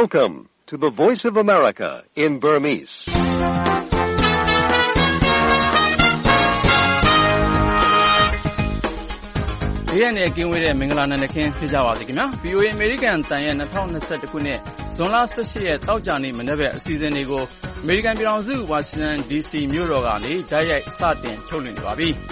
Welcome to the Voice of America in Burmese. ။ဒီရက်နေ့ကင်းဝေးတဲ့မင်္ဂလာနံနက်ခင်းဖြစ်ကြပါစေခင်ဗျာ။ VOA American တန်ရဲ့2021ခုနှစ်ဇွန်လ18ရက်တောက်ကြနေ့မနေ့ဘက်အစီအစဉ်တွေကို American ပြည်ထောင်စု Washington DC မြို့တော်ကနေတိုက်ရိုက်စတင်ထုတ်လွှင့်နေပါပြီ။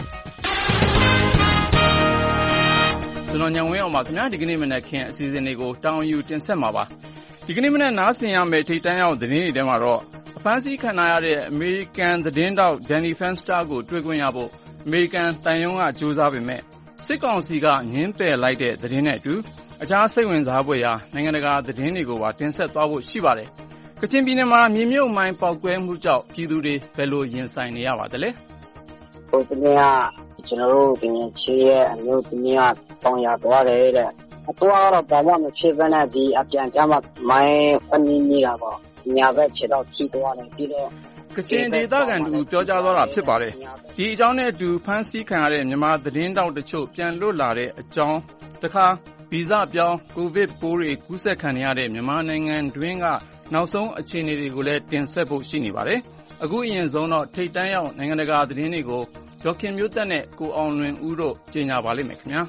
ကျွန်တော်ညံဝင်းအောင်ပါခင်ဗျာ။ဒီကနေ့မနက်ခင်းအစီအစဉ်တွေကိုတောင်းယူတင်ဆက်မှာပါ။ဒီကနေ့မနက်နားဆင်ရမယ့်ထိပ်တန်းရောက်သတင်းတွေထဲမှာတော့အဖမ်းဆီးခံရတဲ့ American သတင်းတောက် Danny Fenster ကိုတွေ့ခွင့်ရဖို့ American တန်ယုံကကြိုးစားပေမဲ့စစ်ကောင်စီကငင်းပယ်လိုက်တဲ့သတင်းနဲ့အတူအခြားစိတ်ဝင်စားဖွယ်ရာနိုင်ငံတကာသတင်းတွေကိုပါတင်ဆက်သွားဖို့ရှိပါတယ်။ကချင်ပြည်နယ်မှာမြေမြုပ်မိုင်းပေါက်ကွဲမှုကြောင့်ပြည်သူတွေဘယ်လိုရင်ဆိုင်နေရပါသလဲ။ဒီနေ့ကကျွန်တော်တို့ဒီနေ့ချီရဲ့အမျိုးဒီနေ့ကပေါင်ရသွားတယ်တဲ့အတော့ဘာမှမဖြစ်ဘဲနဲ့ဒီအပြန်ကြမှာမိုင်းပန်းနေတာပေါ့ညာဘက်ခြေတော့ထိသွားတယ်ပြီးတော့ကချင်ဒေသခံတူပြောကြားသွားတာဖြစ်ပါတယ်။ဒီအကြောင်းနဲ့အတူဖမ်းဆီးခံရတဲ့မြန်မာသတင်းတောက်တချို့ပြန်လွတ်လာတဲ့အကြောင်းတခါဗီဇပြောင်းကိုဗစ်ပိုးတွေကူးစက်ခံရတဲ့မြန်မာနိုင်ငံတွင်းကနောက်ဆုံးအခြေအနေတွေကိုလည်းတင်ဆက်ဖို့ရှိနေပါတယ်။အခုအရင်ဆုံးတော့ထိပ်တန်းရောက်နိုင်ငံတကာသတင်းတွေကိုဒေါခင်မျိုးသက်နဲ့ကိုအောင်လွင်ဦးတို့ကြီးညာပါလိမ့်မယ်ခင်ဗျာ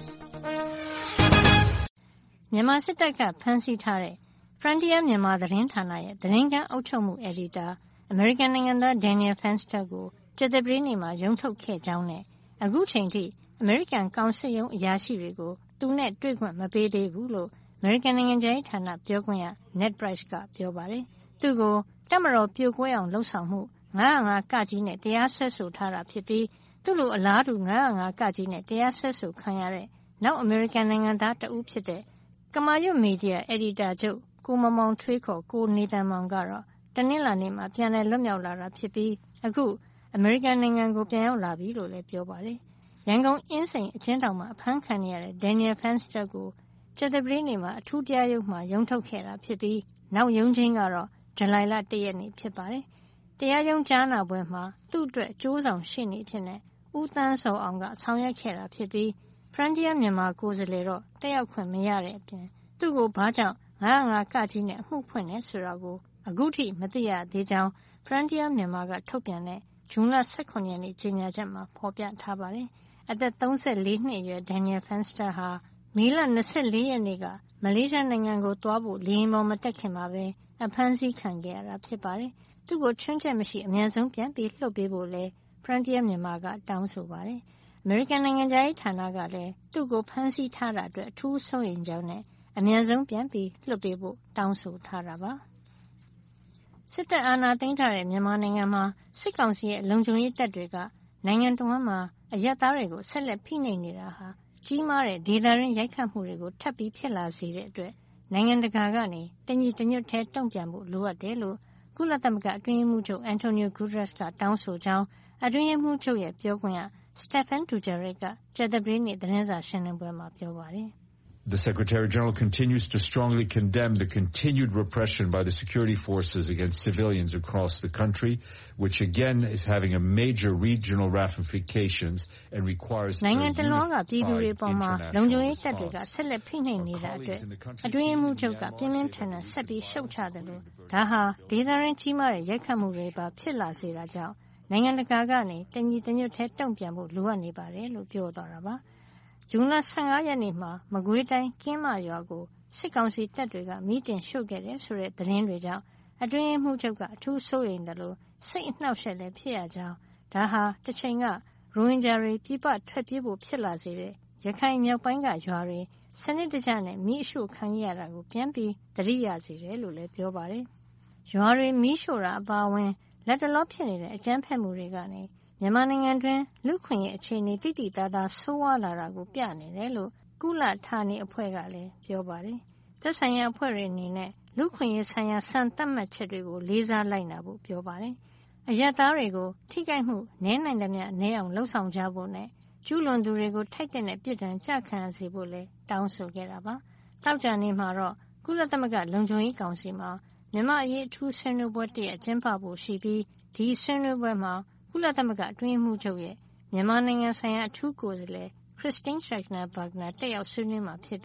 ။မြန်မာစစ်တပ်ကဖမ်းဆီးထားတဲ့ Frontier မြန်မာသတင်းဌာနရဲ့သတင်းကမ်းအုပ်ချုပ်မှုအယ်ဒီတာအမေရိကန်နိုင်ငံသား Daniel Fenster ကိုကြာသပတေးနေ့မှာရုံးထုတ်ခဲ့ကြောင်းနဲ့အခုချိန်ထိအမေရိကန်ကောင်စစ်ရုံးအရာရှိတွေကိုသူနဲ့တွေ့ခွင့်မပေးသေးဘူးလို့အမေရိကန်နိုင်ငံခြားရေးဌာနပြောခွင့်ရ Ned Price ကပြောပါတယ်။သူ့ကိုတပ်မတော်ပြိုကွဲအောင်လှုံ့ဆော်မှု905ကကြီးနဲ့တရားစွဲဆိုထားတာဖြစ်ပြီးသူ့လိုအလားတူ905ကကြီးနဲ့တရားစွဲဆိုခံရတဲ့နောက်အမေရိကန်နိုင်ငံသားတဦးဖြစ်တဲ့ကမာရွတ်မီဒီယာအယ်ဒီတာချုပ်ကိုမောင်မောင်ထွေးခေါ်ကိုနေတန်မောင်ကတော့တနင်္လာနေ့မှာပြန်လည်လွတ်မြောက်လာတာဖြစ်ပြီးအခုအမေရိကန်နိုင်ငံကိုပြန်ရောက်လာပြီလို့လည်းပြောပါတယ်။ရန်ကုန်အင်းစိန်အကျဉ်းထောင်မှာအဖမ်းခံနေရတဲ့ Daniel Fenster ကိုကြာသပတေးနေ့မှာအထူးတရားရုံးမှာရုံးထုတ်ခဲ့တာဖြစ်ပြီးနောက်ရုံးချင်းကတော့ဇူလိုင်လ1ရက်နေ့ဖြစ်ပါတယ်။တရားရုံးကြားနာပွဲမှာသူ့အတွက်အကျိုးဆောင်ရှေ့နေဖြစ်တဲ့ဦးသန်းစောအောင်ကဆောင်ရွက်ခဲ့တာဖြစ်ပြီး Frontier မြန်မာကိုယ်စားလှယ်တော့တက်ရောက်ခွင့်မရတဲ့အပြင်သူ့ကိုဘာကြောင့်905ကကြီးနဲ့အမှုဖွင့်နေဆိုတာကိုအခုထိမသိရသေးကြောင်း Frontier မြန်မာကထုတ်ပြန်တဲ့ဇွန်လ18ရက်နေ့ကြေညာချက်မှာဖော်ပြထားပါတယ်။အသက်34နှစ်အရွယ် Daniel Fenster ဟာမေလ24ရက်နေ့ကမလေးရှားနိုင်ငံကိုသွားဖို့လေယာဉ်ပေါ်မတက်ခင်မှာပဲအဖမ်းဆီးခံခဲ့ရတာဖြစ်ပါတယ်။သူ့ကိုချွင်းချက်မရှိအမြန်ဆုံးပြန်ပြီးလွှတ်ပေးဖို့လဲ Frontier မြန်မာကတောင်းဆိုပါတယ်။အမေရိကန်နိုင်ငံခြားရေးဌာနကလည်းသူ့ကိုဖမ်းဆီးထားတာအတွက်အထူးစိုးရိမ်ကြောင်းနဲ့အမြန်ဆုံးပြန်ပြီးလွှတ်ပေးဖို့တောင်းဆိုထားတာပါ။စစ်တပ်အာဏာသိမ်းထားတဲ့မြန်မာနိုင်ငံမှာစစ်ကောင်စီရဲ့လုံခြုံရေးတပ်တွေကနိုင်ငံတော်မှာအရပ်သားတွေကိုဆက်လက်ဖိနှိပ်နေတာဟာကြီးမားတဲ့ဒေသတွင်းရိုက်ခတ်မှုတွေကိုထပ်ပြီးဖြစ်လာစေတဲ့အတွက်နိုင်ငံတကာကနေတညီတညွတ်ထဲတုံ့ပြန်ဖို့လိုအပ်တယ်လို့ကုလသမဂ္ဂအတွင်းရေးမှူးချုပ် Antonio Guterres ကတောင်းဆိုကြောင်းအတွင်းရေးမှူးချုပ်ရဲ့ပြောခွင့်ရ Stephane Dujarric ကကြာသပတေးနေ့သတင်းစာရှင်းလင်းပွဲမှာပြောပါတယ် The Secretary-General continues to strongly condemn the continued repression by the security forces against civilians across the country, which again is having a major regional ramifications and requires a unified international response. ဆက်လက်ဖိနှိပ်နေတာအတွက်အတွင်းရေးမှူးချုပ်ကပြင်းပြင်းထန်ထန်ဆက်ပြီးရှုတ်ချတယ်လို့ဒါဟာဒေသရင်းကြီးမားတဲ့ရိုက်ခတ်မှုတွေပါဖြစ်လာစေတာကြောင့်နိုင်ငံတကာကနေတညီတညွတ်ထဲတုံ့ပြန်ဖို့လိုအပ်နေပါတယ်လို့ပြောသွားတာပါဇွန်လ15ရက်နေ့မှာမကွေးတိုင်းကင်းမရွာကိုစစ်ကောင်စီတပ်တွေကမီးတင်ရှို့ခဲ့တယ်ဆိုတဲ့သတင်းတွေကြောင့်အတွင်းရေးမှူးချုပ်ကအထူးစိုးရိမ်တယ်လို့စိတ်အနှောက်အယှက်လည်းဖြစ်ရကြောင်းဒါဟာတစ်ချိန်ကရိုဟင်ဂျာတွေပြပထွက်ပြေးဖို့ဖြစ်လာစေတဲ့ရခိုင်မြောက်ပိုင်းကရွာတွေစနစ်တကျနဲ့မီးအရှို့ခံရတာကိုပြန်ပြီးသတိရစေတယ်လို့လည်းပြောပါတယ်ရွာတွေမီးရှို့တာအပါအဝင်လက်တလောဖြစ်နေတဲ့အကြမ်းဖက်မှုတွေကနေမြန်မာနိုင်ငံတွင်လူခွင့်ရေးအခြေအနေတိတိတသားဆိုးဝါးလာတာကိုပြနေတယ်လို့ကုလဌာနေအဖွဲ့ကလည်းပြောပါတယ်။သက်ဆိုင်ရာအဖွဲ့တွေအနေနဲ့လူခွင့်ရေးဆိုင်ရာစံသတ်မှတ်ချက်တွေကိုလေးစားလိုက်နာဖို့ပြောပါတယ်။အရပ်သားတွေကိုထိခိုက်မှုနည်းနိုင်သမျှနည်းအောင်လှုံ့ဆော်ကြဖို့နဲ့ကျူးလွန်သူတွေကိုထိုက်တဲ့ပြစ်ဒဏ်ကြခံရစေဖို့လည်းတောင်းဆိုခဲ့တာပါ။တောက်ကြနေမှာတော့ကုလသမဂ္ဂလုံခြုံရေးကောင်စီမှာမြန်မာအရေးအထူးဆွေးနွေးပွဲတရက်ကျင်းပဖို့ရှိပြီးဒီဆွေးနွေးပွဲမှာကုလသမဂ္ဂအတွင်းရေးမှူးချုပ်ရဲ့မြန်မာနိုင်ငံဆိုင်ရာအထူးကိုယ်စားလှယ် Christine Schraner Burgener တက်ရောက်ဆွေးနွေးမှာဖြစ်ပြီး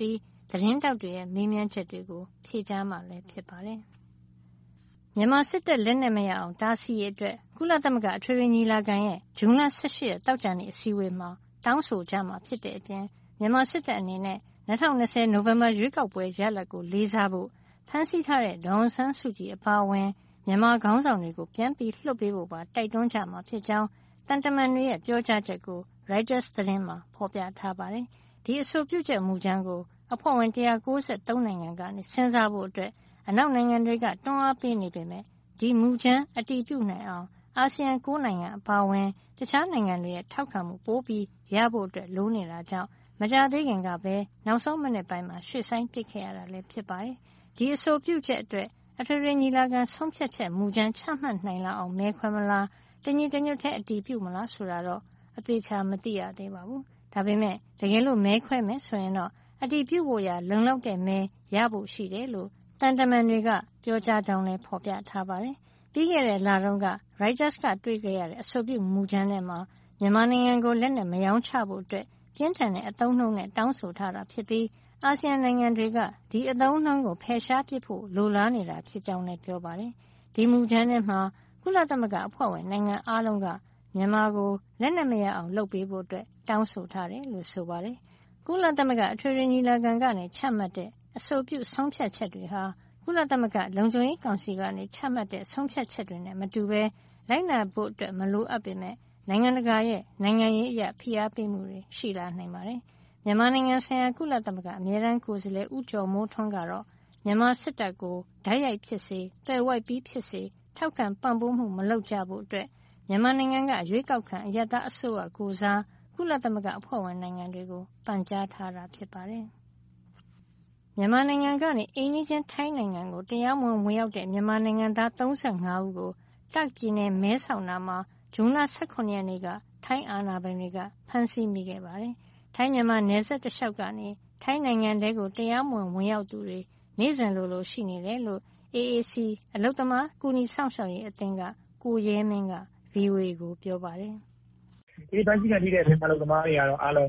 သတင်းတောက်တွေရဲ့မေးမြန်းချက်တွေကိုဖြေကြားမှာလည်းဖြစ်ပါတယ်။မြန်မာစစ်တပ်လက်နက်မရအောင်တားဆီးရေးအတွက်ကုလသမဂ္ဂအထွေထွေညီလာခံရဲ့ဇွန်လ 18 ရက်တောက်ကြနေ့အစည်းအဝေးမှာတောင်းဆိုကြမှာဖြစ်တဲ့အပြင်မြန်မာစစ်တပ်အနေနဲ့2020နိုဝင်ဘာရွေးကောက်ပွဲရလဒ်ကိုလေးစားဖို့ဖမ်းဆီးထားတဲ့ဒေါ်အောင်ဆန်းစုကြည်အပါအဝင်မြန်မာခေါင်းဆောင်တွေကိုပြန်ပြီးလွှတ်ပေးဖို့ပါတိုက်တွန်းကြမှာဖြစ်ကြောင်းတန်တမန်တွေရဲ့ပြောကြားချက်ကို Reuters သတင်းမှာဖော်ပြထားပါတယ်။ဒီအဆိုပြုချက်မူကြမ်းကိုအဖွဲ့ဝင်193နိုင်ငံကနေစဉ်းစားဖို့အတွက်အနောက်နိုင်ငံတွေကတွန်းအားပေးနေပေမဲ့ဒီမူကြမ်းအတည်ပြုနိုင်အောင်အာဆီယံ9နိုင်ငံအပါအဝင်တခြားနိုင်ငံတွေရဲ့ထောက်ခံမှုပိုပြီးရဖို့အတွက်လိုနေတာကြောင့်မကြာသေးခင်ကပဲနောက်ဆုံးမိနစ်ပိုင်းမှာရွှေ့ဆိုင်းပစ်ခဲ့ရတာလည်းဖြစ်ပါတယ်။ဒီအဆိုပြုချက်အတွက်အထွေထွေညီလာခံဆုံးဖြတ်ချက်မူကြမ်းချမှတ်နိုင်လောက်အောင်မဲခွဲမလားတညီတညွတ်တဲ့အတည်ပြုမလားဆိုတာတော့အသေးချာမသိရသေးပါဘူး။ဒါပေမဲ့တကယ်လို့မဲခွဲမယ်ဆိုရင်တော့အတည်ပြုဖို့ရလုံလောက်တဲ့မဲရဖို့ရှိတယ်လို့တန်တမန်တွေကပြောကြားကြောင်းလည်းဖော်ပြထားပါတယ်။ပြီးခဲ့တဲ့လတုန်းက Reuters ကတွေ့ခဲ့ရတဲ့အဆိုပြုမူကြမ်းထဲမှာမြန်မာနိုင်ငံကိုလက်နက်မရောင်းချဖို့အတွက်ပြင်းထန်တဲ့အသုံးနှုန်းနဲ့တောင်းဆိုထားတာဖြစ်ပြီးအာဆီယံနိုင်ငံတွေကဒီအသုံးနှုန်းကိုဖယ်ရှားပစ်ဖို့လိုလားနေတာဖြစ်ကြောင်းလည်းပြောပါတယ်။ဒီမူကြမ်းထဲမှာကုလသမဂ္ဂအဖွဲ့ဝင်နိုင်ငံအားလုံးကမြန်မာကိုလက်နက်မရအောင်လုပ်ပေးဖို့အတွက်တောင်းဆိုထားတယ်လို့ဆိုပါတယ်။ကုလသမဂ္ဂအထွေထွေညီလာခံကနေချမှတ်တဲ့အဆိုပြုဆုံးဖြတ်ချက်တွေဟာကုလသမဂ္ဂလုံခြုံရေးကောင်စီကနေချမှတ်တဲ့ဆုံးဖြတ်ချက်တွေနဲ့မတူဘဲလိုက်နာဖို့အတွက်မလိုအပ်ပေမဲ့နိုင်ငံတကာရဲ့နိုင်ငံရေးအရဖိအားပေးမှုတွေရှိလာနိုင်ပါတယ်။မြန်မာနိုင်ငံဆိုင်ရာကုလသမဂ္ဂအမြဲတမ်းကိုယ်စားလှယ်ဦးကျော်မိုးထွန်းကတော့မြန်မာစစ်တပ်ကိုဓာတ်ရိုက်ဖြစ်စေသွယ်ဝိုက်ပြီးဖြစ်စေထောက်ခံပံ့ပိုးမှုမလုပ်ကြဖို့အတွက်မြန်မာနိုင်ငံကရွေးကောက်ခံအရပ်သားအစိုးရကိုစားကုလသမဂ္ဂအဖွဲ့ဝင်နိုင်ငံတွေကိုပန်ကြားထားတာဖြစ်ပါတယ်။မြန်မာနိုင်ငံကနေအိမ်နီးချင်းထိုင်းနိုင်ငံကိုတရားမဝင်ဝင်ရောက်တဲ့မြန်မာနိုင်ငံသား35ဦးကိုတာ့ပြည်နယ်မဲဆောက်နာမှာဇွန်လ18ရက်နေ့ကထိုင်းအာဏာပိုင်တွေကဖမ်းဆီးမိခဲ့ပါတယ်။ထိုင်းမြန်မာနယ်စပ်တစ်လျှောက်ကနေထိုင်းနိုင်ငံထဲကိုတရားမဝင်ဝင်ရောက်သူတွေနေ့စဉ်လိုရှိနေတယ်လို့ AAC အလုပ်သမားကူညီဆောင်ရှောက်ရေးအသင်းကကိုရဲမင်းက VOA ကိုပြောပါတယ်။ဒီဖမ်းဆီးခံထိတဲ့မြန်မာအလုပ်သမားတွေကတော့အားလုံး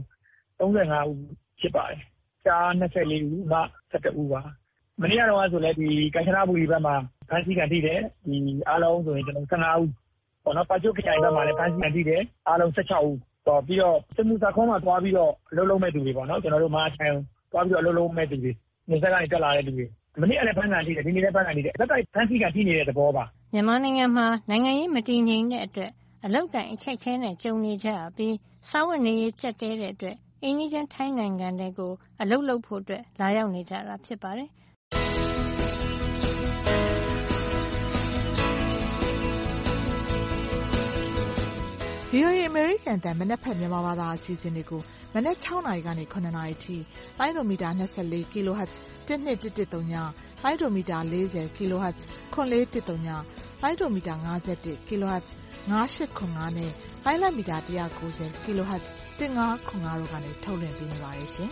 35ဦးဖြစ်ပါတယ်။ကျား24ဦးမှ17ဦးပါ။မနေ့ကတော့ဆိုလည်းဒီကမ်ချနဘူရီဘက်မှာဖမ်းဆီးခံထိတဲ့ဒီအားလုံးဆိုရင်ကျွန်တော်15ဦးပေါ့နော်ပါချိုခရိုင်ဘက်မှာလည်းဖမ်းဆီးခံထိတဲ့အားလုံး16ဦးတော့ပြီးတော့စမှုစာခွန်းမှာသွားပြီးတော့အလုပ်လုပ်မဲ့သူတွေပေါ့နော်ကျွန်တော်တို့မဟာချိုင်သွားပြီးတော့အလုပ်လုပ်မဲ့သူတွေနေဆက်ကနေတက်လာတဲ့လူတွေမနေ့ကလည်းဖမ်းခံထိတယ်ဒီနေ့လည်းဖမ်းခံထိတယ်သက်တိုက်ဖမ်းဆီးခံထိနေတဲ့သဘောပါမြန်မာနိုင်ငံမှာနိုင်ငံရေးမတည်ငြိမ်တဲ့အတွက်အလောက်တိုင်အခက်ခဲနဲ့ကြုံနေကြပြီးစားဝတ်နေရေးကျပ်တဲတဲ့အတွက်အိမ်နီးချင်းထိုင်းနိုင်ငံတွေကိုအလုပ်လုပ်ဖို့အတွက်လာရောက်နေကြတာဖြစ်ပါတယ် VOA American တန်မနက်ဖက်မြန်မာဘာသာအစီအစဉ်တွေကိုမနက်6နာရီကနေ9နာရီထိလိုင်းဒိုမီတာ24 kHz 1213ညလိုင်းဒိုမီတာ40 kHz 9413ညလိုင်းဒိုမီတာ51 kHz 9895နဲ့လိုင်းလမီတာ190 kHz 1505တို့ကနေထုတ်လွှင့်ပေးနေပါတယ်ရှင်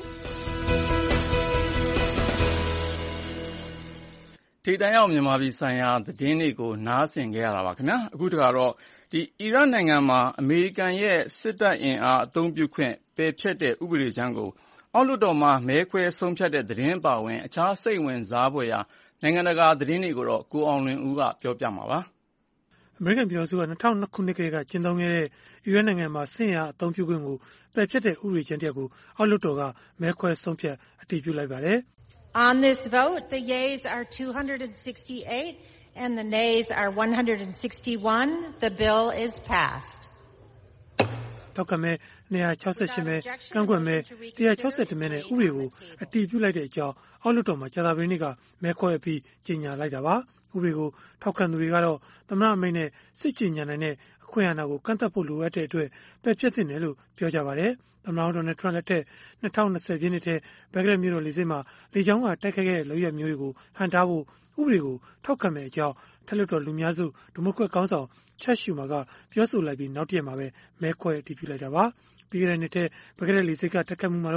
ထိပ်တန်းရောက်မြန်မာပြည်ဆိုင်ရာသတင်းတွေကိုနားဆင်ကြရတာပါခင်ဗျာအခုတခါတော့အီရတ်နိုင်ငံမှာအမေရိကန်ရဲ့စစ်တပ်အင်အားအသုံးပြုခွင့်ပယ်ဖျက်တဲ့ဥပဒေကြမ်းကိုအောက်လွှတ်တော်မှာမဲခွဲဆုံးဖြတ်တဲ့သတင်းပါဝင်အခြားစိတ်ဝင်စားဖွယ်ရာနိုင်ငံတကာသတင်းတွေကိုတော့ကိုအောင်လွင်ဦးကပြောပြမှာပါအမေရိကန်ပြည်ထောင်စုက2002ခုနှစ်ကတည်းကကျင်းသုံးခဲ့တဲ့အီရတ်နိုင်ငံမှာစစ်အင်အားအသုံးပြုခွင့်ကိုပယ်ဖျက်တဲ့ဥပဒေကြမ်းတစ်ရပ်ကိုအောက်လွှတ်တော်ကမဲခွဲဆုံးဖြတ်အတည်ပြုလိုက်ပါတယ် On this vote, the yeas are 268 and the nays are 161. The bill is passed. ထောက်ခံမဲ့268မဲကန့်ကွက်မဲ162မဲနဲ့ဥပဒေကိုအတည်ပြုလိုက်တဲ့အကြောင်းအောက်လွှတ်တော်မှာကြာသပတေးနေ့ကမဲခွဲအပြီးကြေညာလိုက်တာပါဥပဒေကိုထောက်ခံသူတွေကတော့သမ္မတအမိန့်နဲ့စစ်ကြေညာနိုင်တဲ့အခွင့်အာဏာကိုကန့်သတ်ဖို့လိုအပ်တဲ့အတွက်ပယ်ဖျက်သင့်တယ်လို့ပြောကြပါတယ်သမ္မတဒေါ်နယ်ထရန့်လက်ထက်2020ပြည့်နှစ်ထဲဘဂရက်မြို့တော်လေဆိပ်မှာလေကြောင်းကတိုက်ခိုက်ခဲ့တဲ့လုပ်ရပ်မျိုးတွေကိုဟန်တားဖို့ဥပဒေကိုထောက်ခံမဲ့အကြောင်းထက်လွှတ်တော်လူများစုဒီမိုကရက်ခေါင်းဆောင်ချက်ရှူမာကပြောဆိုလိုက်ပြီးနောက်တရက်မှာပဲမဲခွဲအတည်ပြုလိုက်တာပါပြီးခဲ့တဲ့နှစ်ထဲဘဂရက်လေဆိပ်ကတိုက်ခိုက်မှုမှာတော့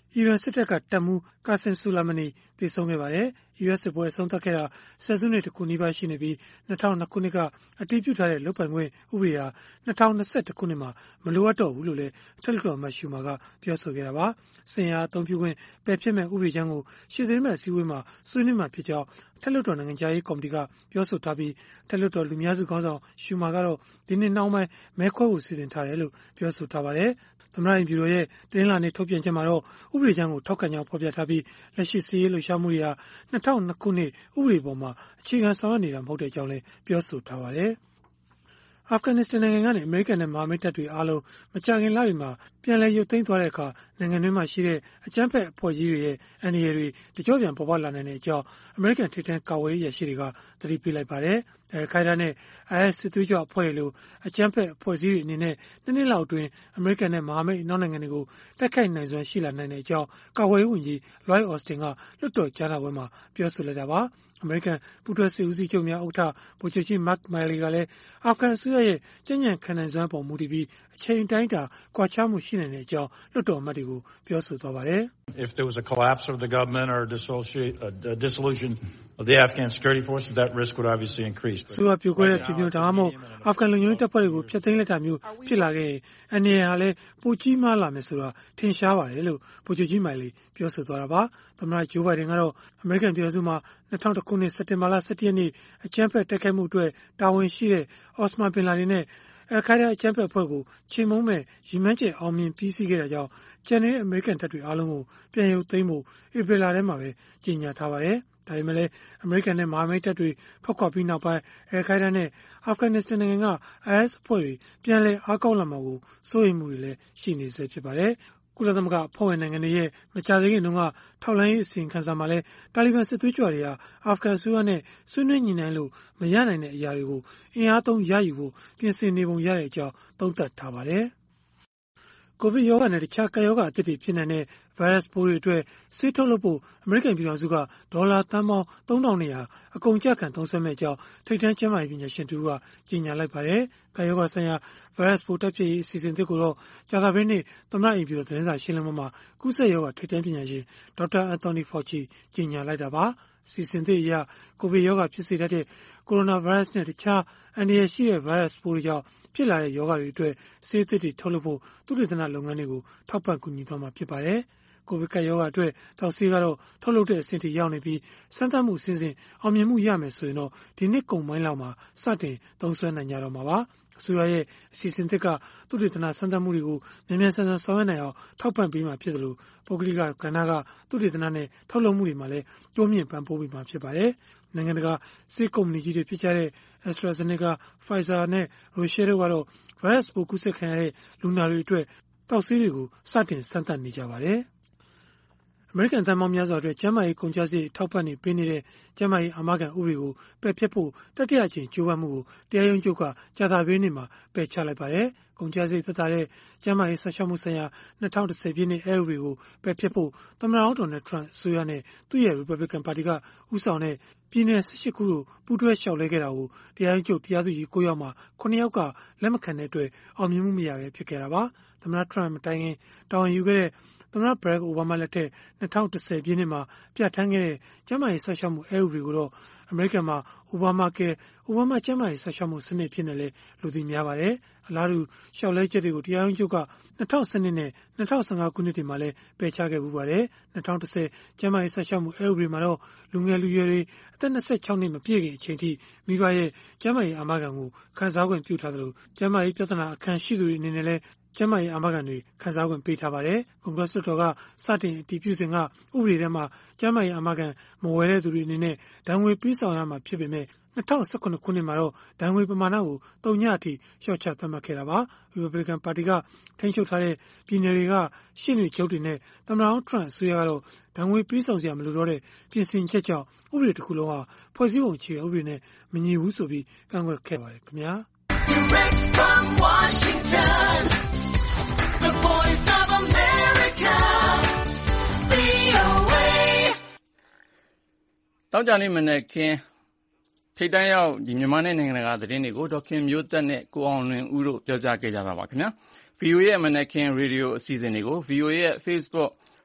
အီရန်စစ်တပ်ကတပ်မှူး Qasem Soleimani သေဆုံးခဲ့ပါတယ်။ အီရတ်စစ်ပွဲအဆုံးသတ်ခဲ့တာဆယ်စုနှစ်တခုနီးပါးရှိနေပြီး2002 ခုနှစ်ကအတည်ပြုထားတဲ့လုပ်ပိုင်ခွင့်ဥပဒေဟာ2021 ခုနှစ်မှာမလိုအပ်တော့ဘူးလို့လည်းအထက်လွှတ်တော်အမတ် Schumer ကပြောဆိုခဲ့တာပါ။စစ်အာဏာအသုံးပြုခွင့်ပယ်ဖျက်မဲ့ဥပဒေကြမ်းကိုရှေ့သီတင်းပတ်အစည်းအဝေးမှာဆွေးနွေးမှာဖြစ်ကြောင်းအထက်လွှတ်တော်နိုင်ငံခြားရေးကော်မတီကပြောဆိုထားပြီးအထက်လွှတ်တော်လူများစုခေါင်းဆောင် Schumer ကတော့ဒီနှစ်နှောင်းပိုင်းမဲခွဲဖို့စီစဉ်ထားတယ်လို့ပြောဆိုထားပါတယ်။ သမ္မတအိမ်ဖြူတော်ရဲ့တနင်္လာနေ့ထုတ်ပြန်ချက်မှာတော့ဥပဒေကြမ်းကိုထောက်ခံကြောင်းဖော်ပြထားပြီးလက်ရှိစစ်ရေးလှုပ်ရှားမှုတွေဟာ2002 ခုနှစ်ဥပဒေပေါ်မှာအခြေခံဆောင်ရွက်နေတာမဟုတ်ကြောင်းလည်းပြောဆိုထားပါတယ်။ အာဖဂန်နစ္စတန်နိုင်ငံကနေအမေရိကန်နဲ့မဟာမိတ်တပ်တွေအားလုံးမကြာခင်လတွေမှာပြန်လည်ရုပ်သိမ်းသွားတဲ့အခါနိုင်ငံတွင်းမှာရှိတဲ့အကြမ်းဖက်အဖွဲ့အစည်းတွေရဲ့အန္တရာယ်တွေတကျော့ပြန်ပေါ်ပေါက်လာနိုင်ကြောင်းအမေရိကန်ထိပ်တန်းကာကွယ်ရေးအရာရှိတွေကသတိပေးလိုက်ပါတယ်။ al Qaeda နဲ့ IS စစ်သွေးကြွအဖွဲ့တွေလိုအကြမ်းဖက်အဖွဲ့အစည်းတွေအနေနဲ့2 နှစ်လောက်အတွင်းအမေရိကန်နဲ့မဟာမိတ်အနောက်နိုင်ငံတွေကိုတိုက်ခိုက်နိုင်စွမ်းရှိလာနိုင်ကြောင်းကာကွယ်ရေးဝန်ကြီး Lloyd Austin ကလွှတ်တော်ကြားနာပွဲမှာပြောဆိုလိုက်တာပါ။ အမေရိကန်ပူးတွဲစစ်ဦးစီးချုပ်များဥက္ကဋ္ဌဗိုလ်ချုပ်ကြီး Mark Milley ကလည်းအာဖဂန်အစိုးရရဲ့ကြံ့ကြံ့ခံနိုင်စွမ်းပေါ်မူတည်ပြီးအချိန်အတိုင်းအတာကွာခြားမှုရှိနိုင်ကြောင်းလွှတ်တော်အမတ်တွေကိုပြောဆိုသွားပါတယ်။ If there was a collapse of the government or a dissolution of the Afghan security forces, that risk would obviously increase. ဆိုတော့ပြိုကွဲတဲ့ပြည်မျိုးဒါမှမဟုတ်အာဖဂန်လုံခြုံရေးတပ်ဖွဲ့တွေကိုဖျက်သိမ်းလိုက်တာမျိုးဖြစ်လာခဲ့ရင်အန္တရာယ်ဟာလည်းပိုကြီးမားလာမယ်ဆိုတာထင်ရှားပါတယ်လို့ဗိုလ်ချုပ်ကြီး Milley ပြောဆိုသွားတာပါ။သမ္မတဂျိုးဘိုင်ဒန်ကတော့အမေရိကန်ပြည်ထောင်စုမှာ2001 ခုနှစ်စက်တင်ဘာလ17 ရက်နေ့အကြမ်းဖက်တိုက်ခိုက်မှုအတွက်တာဝန်ရှိတဲ့ Osama bin Laden နဲ့ al Qaeda အကြမ်းဖက်အဖွဲ့ကိုချေမှုန်းမဲ့ရည်မှန်းချက်အောင်မြင်ပြီးစီးခဲ့တာကြောင့်ကျန်တဲ့အမေရိကန်တပ်တွေအားလုံးကိုပြန်ရုပ်သိမ်းဖို့ဧပြီလထဲမှာပဲကြေညာထားပါတယ်။ဒါပေမဲ့လည်းအမေရိကန်နဲ့မဟာမိတ်တပ်တွေထွက်ခွာပြီးနောက်ပိုင်း al Qaeda နဲ့အာဖဂန်နစ္စတန်နိုင်ငံက IS အဖွဲ့တွေပြန်လည်အားကောင်းလာမှာကိုစိုးရိမ်မှုတွေလည်းရှိနေဆဲဖြစ်ပါတယ်။ကုလသမဂ္ဂအဖွဲ့ဝင်နိုင်ငံတွေရဲ့မကြာသေးခင်တုန်းကထောက်လှမ်းရေးအစီရင်ခံစာမှာလည်းတာလီဘန်စစ်သွေးကြွတွေဟာအာဖဂန်အစိုးရနဲ့ဆွေးနွေးညှိနှိုင်းလို့မရနိုင်တဲ့အရာတွေကိုအင်အားသုံးရယူဖို့ပြင်ဆင်နေပုံရကြောင်းသုံးသပ်ထားပါတယ်။ ကိုဗစ်ရောဂါနဲ့တခြားကပ်ရောဂါအသစ်တွေဖြစ်နိုင်တဲ့ဗိုင်းရပ်စ်ပိုးတွေအတွက်ဆေးထုတ်လုပ်ဖို့အမေရိကန်ပြည်ထောင်စုကဒေါ်လာသန်းပေါင်း3200အကုန်အကျခံသုံးစွဲမယ့်အကြောင်းထိပ်တန်းကျန်းမာရေးပညာရှင်တဦးကကြေညာလိုက်ပါတယ်။ကပ်ရောဂါဆိုင်ရာဗိုင်းရပ်စ်ပိုးတိုက်ဖျက်ရေးအစီအစဉ်သစ်ကိုတော့ကြာသပတေးနေ့သမ္မတအိမ်ဖြူတော်သတင်းစာရှင်းလင်းပွဲမှာကူးစက်ရောဂါထိပ်တန်းပညာရှင်ဒေါက်တာ Anthony Fauci ကြေညာလိုက်တာပါ။အစီအစဉ်သစ်အရကိုဗစ်ရောဂါဖြစ်စေတတ်တဲ့ကိုရိုနာဗိုင်းရပ်စ်နဲ့တခြားအန္တရာယ်ရှိတဲ့ဗိုင်းရပ်စ်ပိုးတွေကြောင့်ဖြစ်လာတဲ့ရောဂါတွေအတွက်ဆေးသစ်တွေထုတ်လုပ်ဖို့သုတေသနလုပ်ငန်းတွေကိုထောက်ပံ့ကူညီသွားမှာဖြစ်ပါတယ်။ကိုဗစ်ကပ်ရောဂါအတွက်တောက်ဆေးကတော့ထုတ်လုပ်တဲ့အဆင့်ထိရောက်နေပြီးစမ်းသပ်မှုအဆင့်ဆင့်အောင်မြင်မှုရမယ်ဆိုရင်တော့ဒီနှစ်ကုန်ပိုင်းလောက်မှာစတင်သုံးစွဲနိုင်ကြတော့မှာပါ။အစိုးရရဲ့အစီအစဉ်သစ်ကသုတေသနစမ်းသပ်မှုတွေကိုမြန်မြန်ဆန်ဆန်ဆောင်ရွက်နိုင်အောင်ထောက်ပံ့ပေးမှာဖြစ်တယ်လို့ပုဂ္ဂလိကကဏ္ဍကသုတေသနနဲ့ထုတ်လုပ်မှုတွေမှာလည်းတိုးမြင့်ပံ့ပိုးပေးမှာဖြစ်ပါတယ်။နိုင်ငံတကာဆေးကုမ္ပဏီကြီးတွေဖြစ်ကြတဲ့ AstraZeneca, Pfizer နဲ့ Roche တို့ကတော့ဗိုင်းရပ်စ်ပိုးကူးစက်ခံရတဲ့လူနာတွေအတွက်တောက်ဆေးတွေကိုစတင်စမ်းသပ်နေကြပါတယ်။ အမေရိကန်သန်းပေါင်းများစွာအတွက်ကျန်းမာရေးကုန်ကျစရိတ်ထောက်ပံ့ပေးနေတဲ့ကျန်းမာရေးအာမခံဥပဒေကိုပယ်ဖျက်ဖို့တတိယအကြိမ်ကြိုးပမ်းမှုကိုတရားရုံးချုပ်ကကြာသပတေးနေ့မှာပယ်ချလိုက်ပါတယ်။ကုန်ကျစရိတ်သက်သာတဲ့ကျန်းမာရေးစောင့်ရှောက်မှုဆိုင်ရာ2010 ပြည့်နှစ်အက်ဥပဒေကိုပယ်ဖျက်ဖို့သမ္မတဟောင်းဒေါ်နယ်ထရန့်အစိုးရနဲ့သူ့ရဲ့ Republican ပါတီကဦးဆောင်တဲ့ပြည်နယ်18 ခုတို့ပူးတွဲလျှောက်လဲခဲ့တာကိုတရားရုံးချုပ်တရားသူကြီး9 ယောက်မှာ9 ယောက်ကလက်မခံတဲ့အတွက်အောင်မြင်မှုမရပဲဖြစ်ခဲ့တာပါ။သမ္မတထရန့်မတိုင်ခင်တာဝန်ယူခဲ့တဲ့သမ္မတဘရက်အိုဘားမားလက်ထက်2010 ပြည့်နှစ်မှာပြဋ္ဌာန်းခဲ့တဲ့ကျန်းမာရေးစောင့်ရှောက်မှုအက်ဥပဒေကိုတော့အမေရိကန်မှာ Obamacare အိုဘားမားကျန်းမာရေးစောင့်ရှောက်မှုစနစ်အဖြစ်နဲ့လည်းလူသိများပါတယ်။အလားတူလျှောက်လဲချက်တွေကိုတရားရုံးချုပ်က2012နဲ့2015 ခုနှစ်တွေမှာလည်းပယ်ချခဲ့ဘူးပါတယ်။2010ကျန်းမာရေးစောင့်ရှောက်မှုအက်ဥပဒေမှာတော့လူငယ်လူရွယ်တွေအသက်26 နှစ်မပြည့်ခင်အချိန်ထိမိဘရဲ့ကျန်းမာရေးအာမခံကိုခံစားခွင့်ပြုထားသလိုကျန်းမာရေးပြဿနာအခန်းရှိသူတွေအနေနဲ့လည်းကျန်းမာရေးအာမခံတွေခံစားခွင့်ပေးထားပါတယ်။ကွန်ဂရက်လွှတ်တော်ကစတင်အတည်ပြုစဉ်ကဥပဒေထဲမှာကျန်းမာရေးအာမခံမဝယ်တဲ့သူတွေအနေနဲ့ဒဏ်ငွေပေးဆောင်ရမှာဖြစ်ပေမဲ့2019 ခုနှစ်မှာတော့ဒဏ်ငွေပမာဏကို3 ညအထိလျှော့ချသတ်မှတ်ခဲ့တာပါ။ Republican ပါတီကထိန်းချုပ်ထားတဲ့ပြည်နယ်တွေကရှေ့နေချုပ်တွေနဲ့သမ္မတဟောင်းထရန့်အစိုးရကတော့ဒဏ်ငွေပေးဆောင်စရာမလိုတော့တဲ့ပြင်ဆင်ချက်ကြောင့်ဥပဒေတစ်ခုလုံးဟာဖွဲ့စည်းပုံအခြေခံဥပဒေနဲ့မညီဘူးဆိုပြီးကန့်ကွက်ခဲ့ပါတယ်ခင်ဗျာ။ Direct from Washington, the voice of America, VOA တောက်ကြနေမနေ့ကထိတ်တန်းရောက်မြန်မာနဲ့နိုင်ငံတကာသတင်းတွေကိုဒေါခင်မျိုးသက်နဲ့ကိုအောင်လွင်ဦးတို့ပြောပြခဲ့ကြတာပါခင်ဗျာ။ VOA ရဲ့မနေ့ကရေဒီယိုအစီအစဉ်တွေကို VOA ရဲ့ Facebook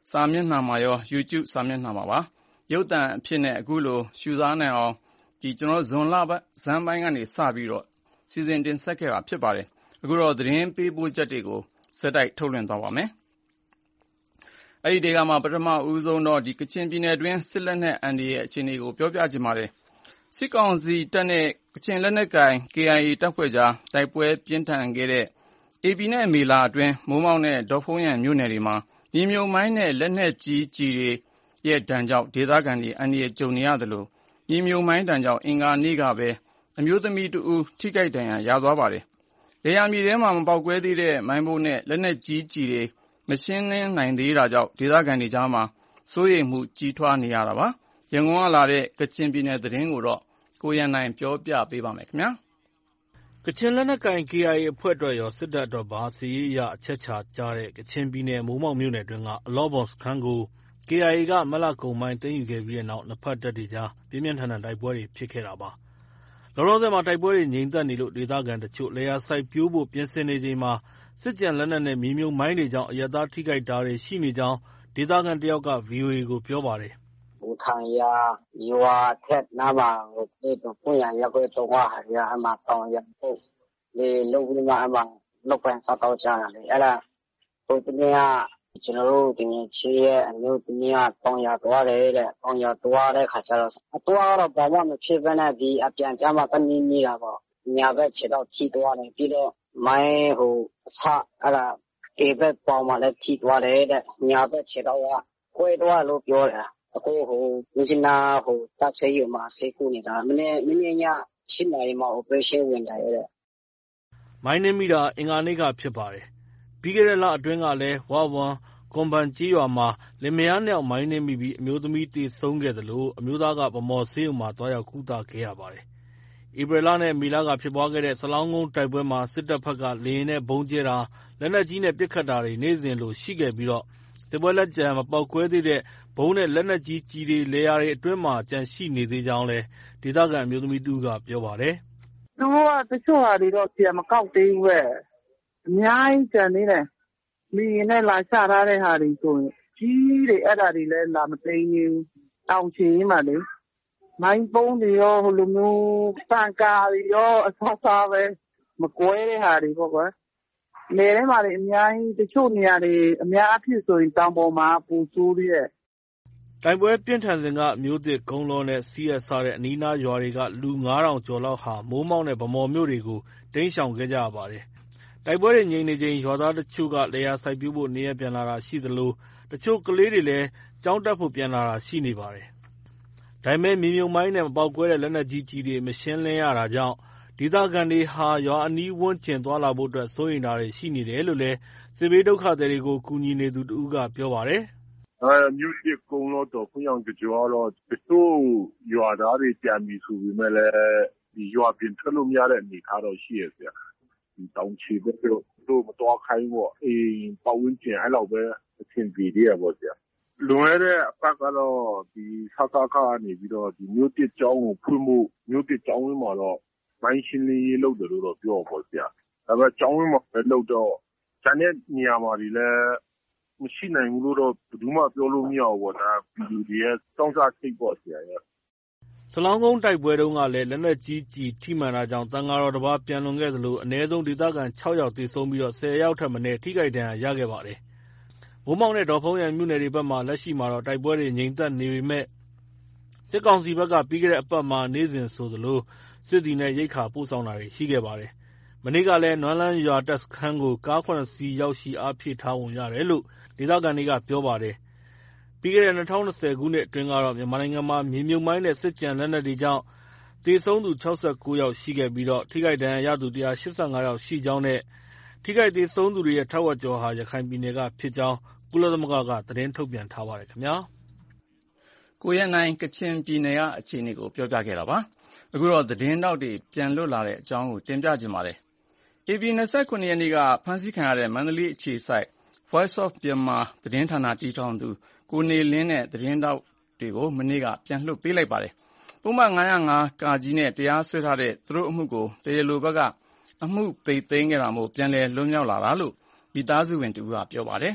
စာမျက်နှာမှာရော YouTube စာမျက်နှာမှာပါရုပ်သံအဖြစ်နဲ့အခုလိုရှုစားနိုင်အောင်ကျွန်တော်ဇွန်လဇန်ပိုင်းကနေစပြီးတော့စီစဉ်တင်ဆက်ခဲ့တာဖြစ်ပါတယ်အခုတော့သတင်းပေးပို့ချက်တွေကိုစက်တိုက်ထုတ်လွှင့်သွားပါမယ်အဲ့ဒီဒေသမှာပထမဦးဆုံးတော့ကချင်ပြည်နယ်တွင်းစစ်လက်နက်အန်ဒီရဲ့အခြေအနေကိုပြောပြချင်ပါတယ်စစ်ကောင်စီတပ်နဲ့ကချင်လက်နက်ကိုင် KIA တပ်ဖွဲ့ကြားတိုက်ပွဲပြင်းထန်ခဲ့တဲ့ AP နဲ့မေလာအတွင်းမိုးမောက်နဲ့ဒေါ်ဖုန်းရံမြို့နယ်တွေမှာမြေမြုပ်မိုင်းနဲ့လက်နက်ကြီးတွေရဲ့ဒဏ်ကြောင့်ဒေသခံတွေအန္တရာယ်ကြုံနေရတယ်လို့မြေမြုပ်မိုင်းဒဏ်ကြောင့်အင်္ဂါနေ့ကပဲအမျိုးသမီးတဦးထိခိုက်ဒဏ်ရာရသွားပါတယ်။လေယာဉ်မြေထဲမှာမပေါက်ကွဲသေးတဲ့မိုင်းဘိုးနဲ့လက်နက်ကြီးတွေမရှင်းလင်းနိုင်သေးတာကြောင့်ဒေသခံတွေကြားမှာစိုးရိမ်မှုကြီးထွားနေရတာပါ။ရန်ကုန်ကလာတဲ့ကချင်ပြည်နယ်သတင်းကိုတော့ကိုရန်နိုင်ပြောပြပေးပါမယ်ခင်ဗျာ။ကချင်လက်နက်ကိုင် KIA အဖွဲ့အတွက်ရောစစ်တပ်အတွက်ပါစစ်ရေးအရအချက်ချာကြတဲ့ကချင်ပြည်နယ်မိုးမောက်မြို့နယ်တွင်းကအလော့ဘော်စခန်းကို KIA ကမတ်လကုန်ပိုင်းသိမ်းယူခဲ့ပြီးတဲ့နောက်နှစ်ဖက်တပ်တွေကြားပြင်းပြင်းထန်ထန်တိုက်ပွဲတွေဖြစ်ခဲ့တာပါ။လောလောဆယ်မှာတိုက်ပွဲတွေငြိမ်သက်နေလို့ဒေသခံတချို့လယ်ယာစိုက်ပျိုးဖို့ပြင်ဆင်နေချိန်မှာစစ်ကျန်လက်နက်နဲ့မြေမြုပ်မိုင်းတွေကြောင့်အရပ်သားထိခိုက်တာတွေရှိနေကြောင်းဒေသခံတယောက်က VOA ကိုပြောပါတယ်။ဘူထောင်ယာရွာထက်နားမှာဖွင့်ရရက်ွယ်တော့ဟာရအမတောင်းရဖို့လေလုံပြီးမှအမလောက်ပန်စောက်တော့ကြတာလေအဲ့ဒါဟိုတနေ့ကကျွန်တော်တို့တင်ချီရဲ့အမျိုးသမီးကတောင်းရသွားတယ်တဲ့တောင်းရသွားတဲ့ခါကျတော့အသွားတော့ဘာမှမဖြစ်ဘဲနဲ့ဒီအပြန်ကြမှာတနည်းနည်းတာပေါ့ညာဘက်ခြေတော့ထိသွားတယ်ပြီးတော့မိုင်းဟိုအဆအဲ့ဒါအေဘက်ပေါင်မှာလည်းထိသွားတယ်တဲ့ညာဘက်ခြေတော့ကကွဲသွားလို့ပြောတယ်အခုဟိုမြင်းနာဟိုတပ်ချေယူမှာဆေးကုနေတာမင်းညရှင်းနိုင်မှာ operation ဝင်တယ်တဲ့မိုင်းနင်းမိတာအင်္ဂါနေ့ကဖြစ်ပါတယ်ပြီးခဲ့တဲ့လအတွင်းကလည်းဝါဝန်ကွန်ဘန်ကြီးရွာမှာလင်မယားနှစ်ယောက်မိုင်းနင်းမိပြီးအမျိုးသမီးသေဆုံးခဲ့သလိုအမျိုးသားကဗမော်ဆေးရုံမှာတွားရောက်ကုသခဲ့ရပါတယ်ဧပြီလနဲ့မေလကဖြစ်ပွားခဲ့တဲ့စလောင်းကုန်းတိုက်ပွဲမှာစစ်တပ်ဘက်ကလေယာဉ်နဲ့ဘုံကျဲတာလက်နက်ကြီးနဲ့ပစ်ခတ်တာတွေနေ့စဉ်လိုရှိခဲ့ပြီးတော့စစ်ပွဲလက်ကျန်မပေါက်ကွဲသေးတဲ့ဘုံနဲ့လက်နက်ကြီးကြီးတွေလေယာဉ်တွေအတွင်းမှာကြန့်ရှိနေသေးကြောင်းလဲဒေသခံအမျိုးသမီးတူကပြောပါတယ်သူကတချို့ဟာတွေတော့ပြန်မကောက်သေးဘူးပဲအများကြီးကြံနေတယ်မိရင်နဲ့လာချထားတဲ့ဟာတွေဆိုရင်ကြီးတွေအဲ့ဒါတွေလည်းလာမသိနေဘူးတောင်ချင်မှလေမိုင်းပုံးတွေရောဟိုလိုမျိုးပန်ကာတွေရောအဆဆပဲမကွဲတဲ့ဟာတွေပေါ့ကွာနေထဲမှာလည်းအများကြီးတချို့နေရာတွေအများအဖြစ်ဆိုရင်တောင်ပေါ်မှာပူဆိုးသေးတယ်တိုက်ပွဲပြင်းထန်စဉ်ကမြို့သစ်ကုန်းလောနဲ့စီးရဆတဲ့အနီးနားရွာတွေကလူ9000ကျော်လောက်ဟာမိုးမောက်နဲ့ဗမော်မြို့တွေကိုတိမ်းရှောင်ခဲ့ကြရပါတယ်။တိုက်ပွဲတွေငြိမ်နေချိန်ရွာသားတချို့ကလယ်ယာစိုက်ပျိုးဖို့နေရပြန်လာတာရှိသလိုတချို့ကလေးတွေလည်းကျောင်းတက်ဖို့ပြန်လာတာရှိနေပါတယ်။ဒါပေမဲ့မြေမြုပ်မိုင်းနဲ့မပေါက်ကွဲတဲ့လက်နက်ကြီးကြီးတွေမရှင်းလင်းရတာကြောင့်ဒေသခံတွေဟာရွာအနီးဝန်းကျင်သွားလာဖို့အတွက်စိုးရိမ်တာတွေရှိနေတယ်လို့လည်းစစ်ဘေးဒုက္ခသည်တွေကိုကူညီနေသူတဦးကပြောပါတယ်မြို့သစ်ကုန်းလောတော်ဖုန်ရောင်ကြောတော့တချို့ရွာသားတွေပြန်ပြီးဆိုပေမဲ့လည်းဒီရွာပြင်ထွက်လို့မရတဲ့အနေအထားတော့ရှိရဆရာဒီတောင်ချီဘက်တို့မတော်ခိုင်းပေါ့အေးပတ်ဝန်းကျင်အဲ့လောက်ပဲအဆင်ပြေသေးရပေါ့ဆရာလွန်ရတဲ့အပတ်ကတော့ဒီဆောက်ကနေပြီးတော့ဒီမြို့သစ်ကျောင်းကိုဖွင့်မှုမြို့သစ်ကျောင်းဝင်းမှာတော့မိုင်းရှင်းလင်းရေးလုပ်တယ်လို့တော့ပြောပေါ့ဆရာဒါပေမဲ့ကျောင်းဝင်းမှာပဲလုပ်တော့ကျန်တဲ့နေရာမှာဒီလည်းမရှိနိုင်ဘူးလို့တော့ဘယ်သူမှပြောလို့မရဘူးပေါ့ဒါပြည်သူတွေရဲ့တောင်းစားစိတ်ပေါ့ဆရာရဲ့စလောင်းကုန်းတိုက်ပွဲတုန်းကလည်းလက်နက်ကြီးကြီးထိမှန်တာကြောင့်တန်ဃာတော်တစ်ပါးပြန်လွန်ခဲ့သလိုအနည်းဆုံးဒေသခံ6ယောက်သေဆုံးပြီးတော့10ယောက်ထပ်မံထိခိုက်ဒဏ်ရာရခဲ့ပါတယ်။မိုးမောက်နဲ့ဒေါ်ဖုန်းရံမြို့နယ်တွေဘက်မှာလက်ရှိမှာတော့တိုက်ပွဲတွေငြိမ်သက်နေပေမဲ့စစ်ကောင်စီဘက်ကပြီးခဲ့တဲ့အပတ်မှာနေ့စဉ်ဆိုသလိုစစ်သည်နဲ့ရိတ်ခါပို့ဆောင်တာတွေရှိခဲ့ပါတယ်။မနေ့ကလည်းနွမ်းလန်းရွာတပ်စခန်းကိုကား9စီးရောက်ရှိအားဖြည့်ထားဝင်ရတယ်လို့ဒေသခံတွေကပြောပါတယ်။ပြီးခဲ့တဲ့2020ခုနှစ်အတွင်းကတော့မြန်မာနိုင်ငံမှာမြေမြုပ်မိုင်းနဲ့စစ်ကြံလက်နက်တွေကြောင့်သေဆုံးသူ69ယောက်ရှိခဲ့ပြီးတော့ထိခိုက်ဒဏ်ရာရသူ185ယောက်ရှိကြောင်းနဲ့ထိခိုက်သေဆုံးသူတွေရဲ့ထက်ဝက်ကျော်ဟာရခိုင်ပြည်နယ်ကဖြစ်ကြောင်းကုလသမဂ္ဂကသတင်းထုတ်ပြန်ထားပါတယ်ခင်ဗျာ။ကိုရနိုင်ကချင်ပြည်နယ်ကအခြေအနေကိုပြောပြခဲ့တာပါ။အခုတော့သတင်းတောက်တွေပြန်လွတ်လာတဲ့အကြောင်းကိုတင်ပြခြင်းပါတယ်။ AP 29ရက်နေ့ကဖမ်းဆီးခံရတဲ့မန္တလေးအခြေစိုက် Voice of Myanmar သတင်းဌာနတည်ထောင်သူကိုနေလင်းနဲ့သတင်းတောက်တွေကိုမနေ့ကပြန်လွှတ်ပေးလိုက်ပါတယ်။ပုဒ်မ905 (က) နဲ့တရားစွဲထားတဲ့သူတို့အမှုကိုတရားလိုဘက်ကအမှုပိတ်သိမ်းခဲ့တာမို့ပြန်လည်လွတ်မြောက်လာတာလို့မိသားစုဝင်တဦးကပြောပါတယ်။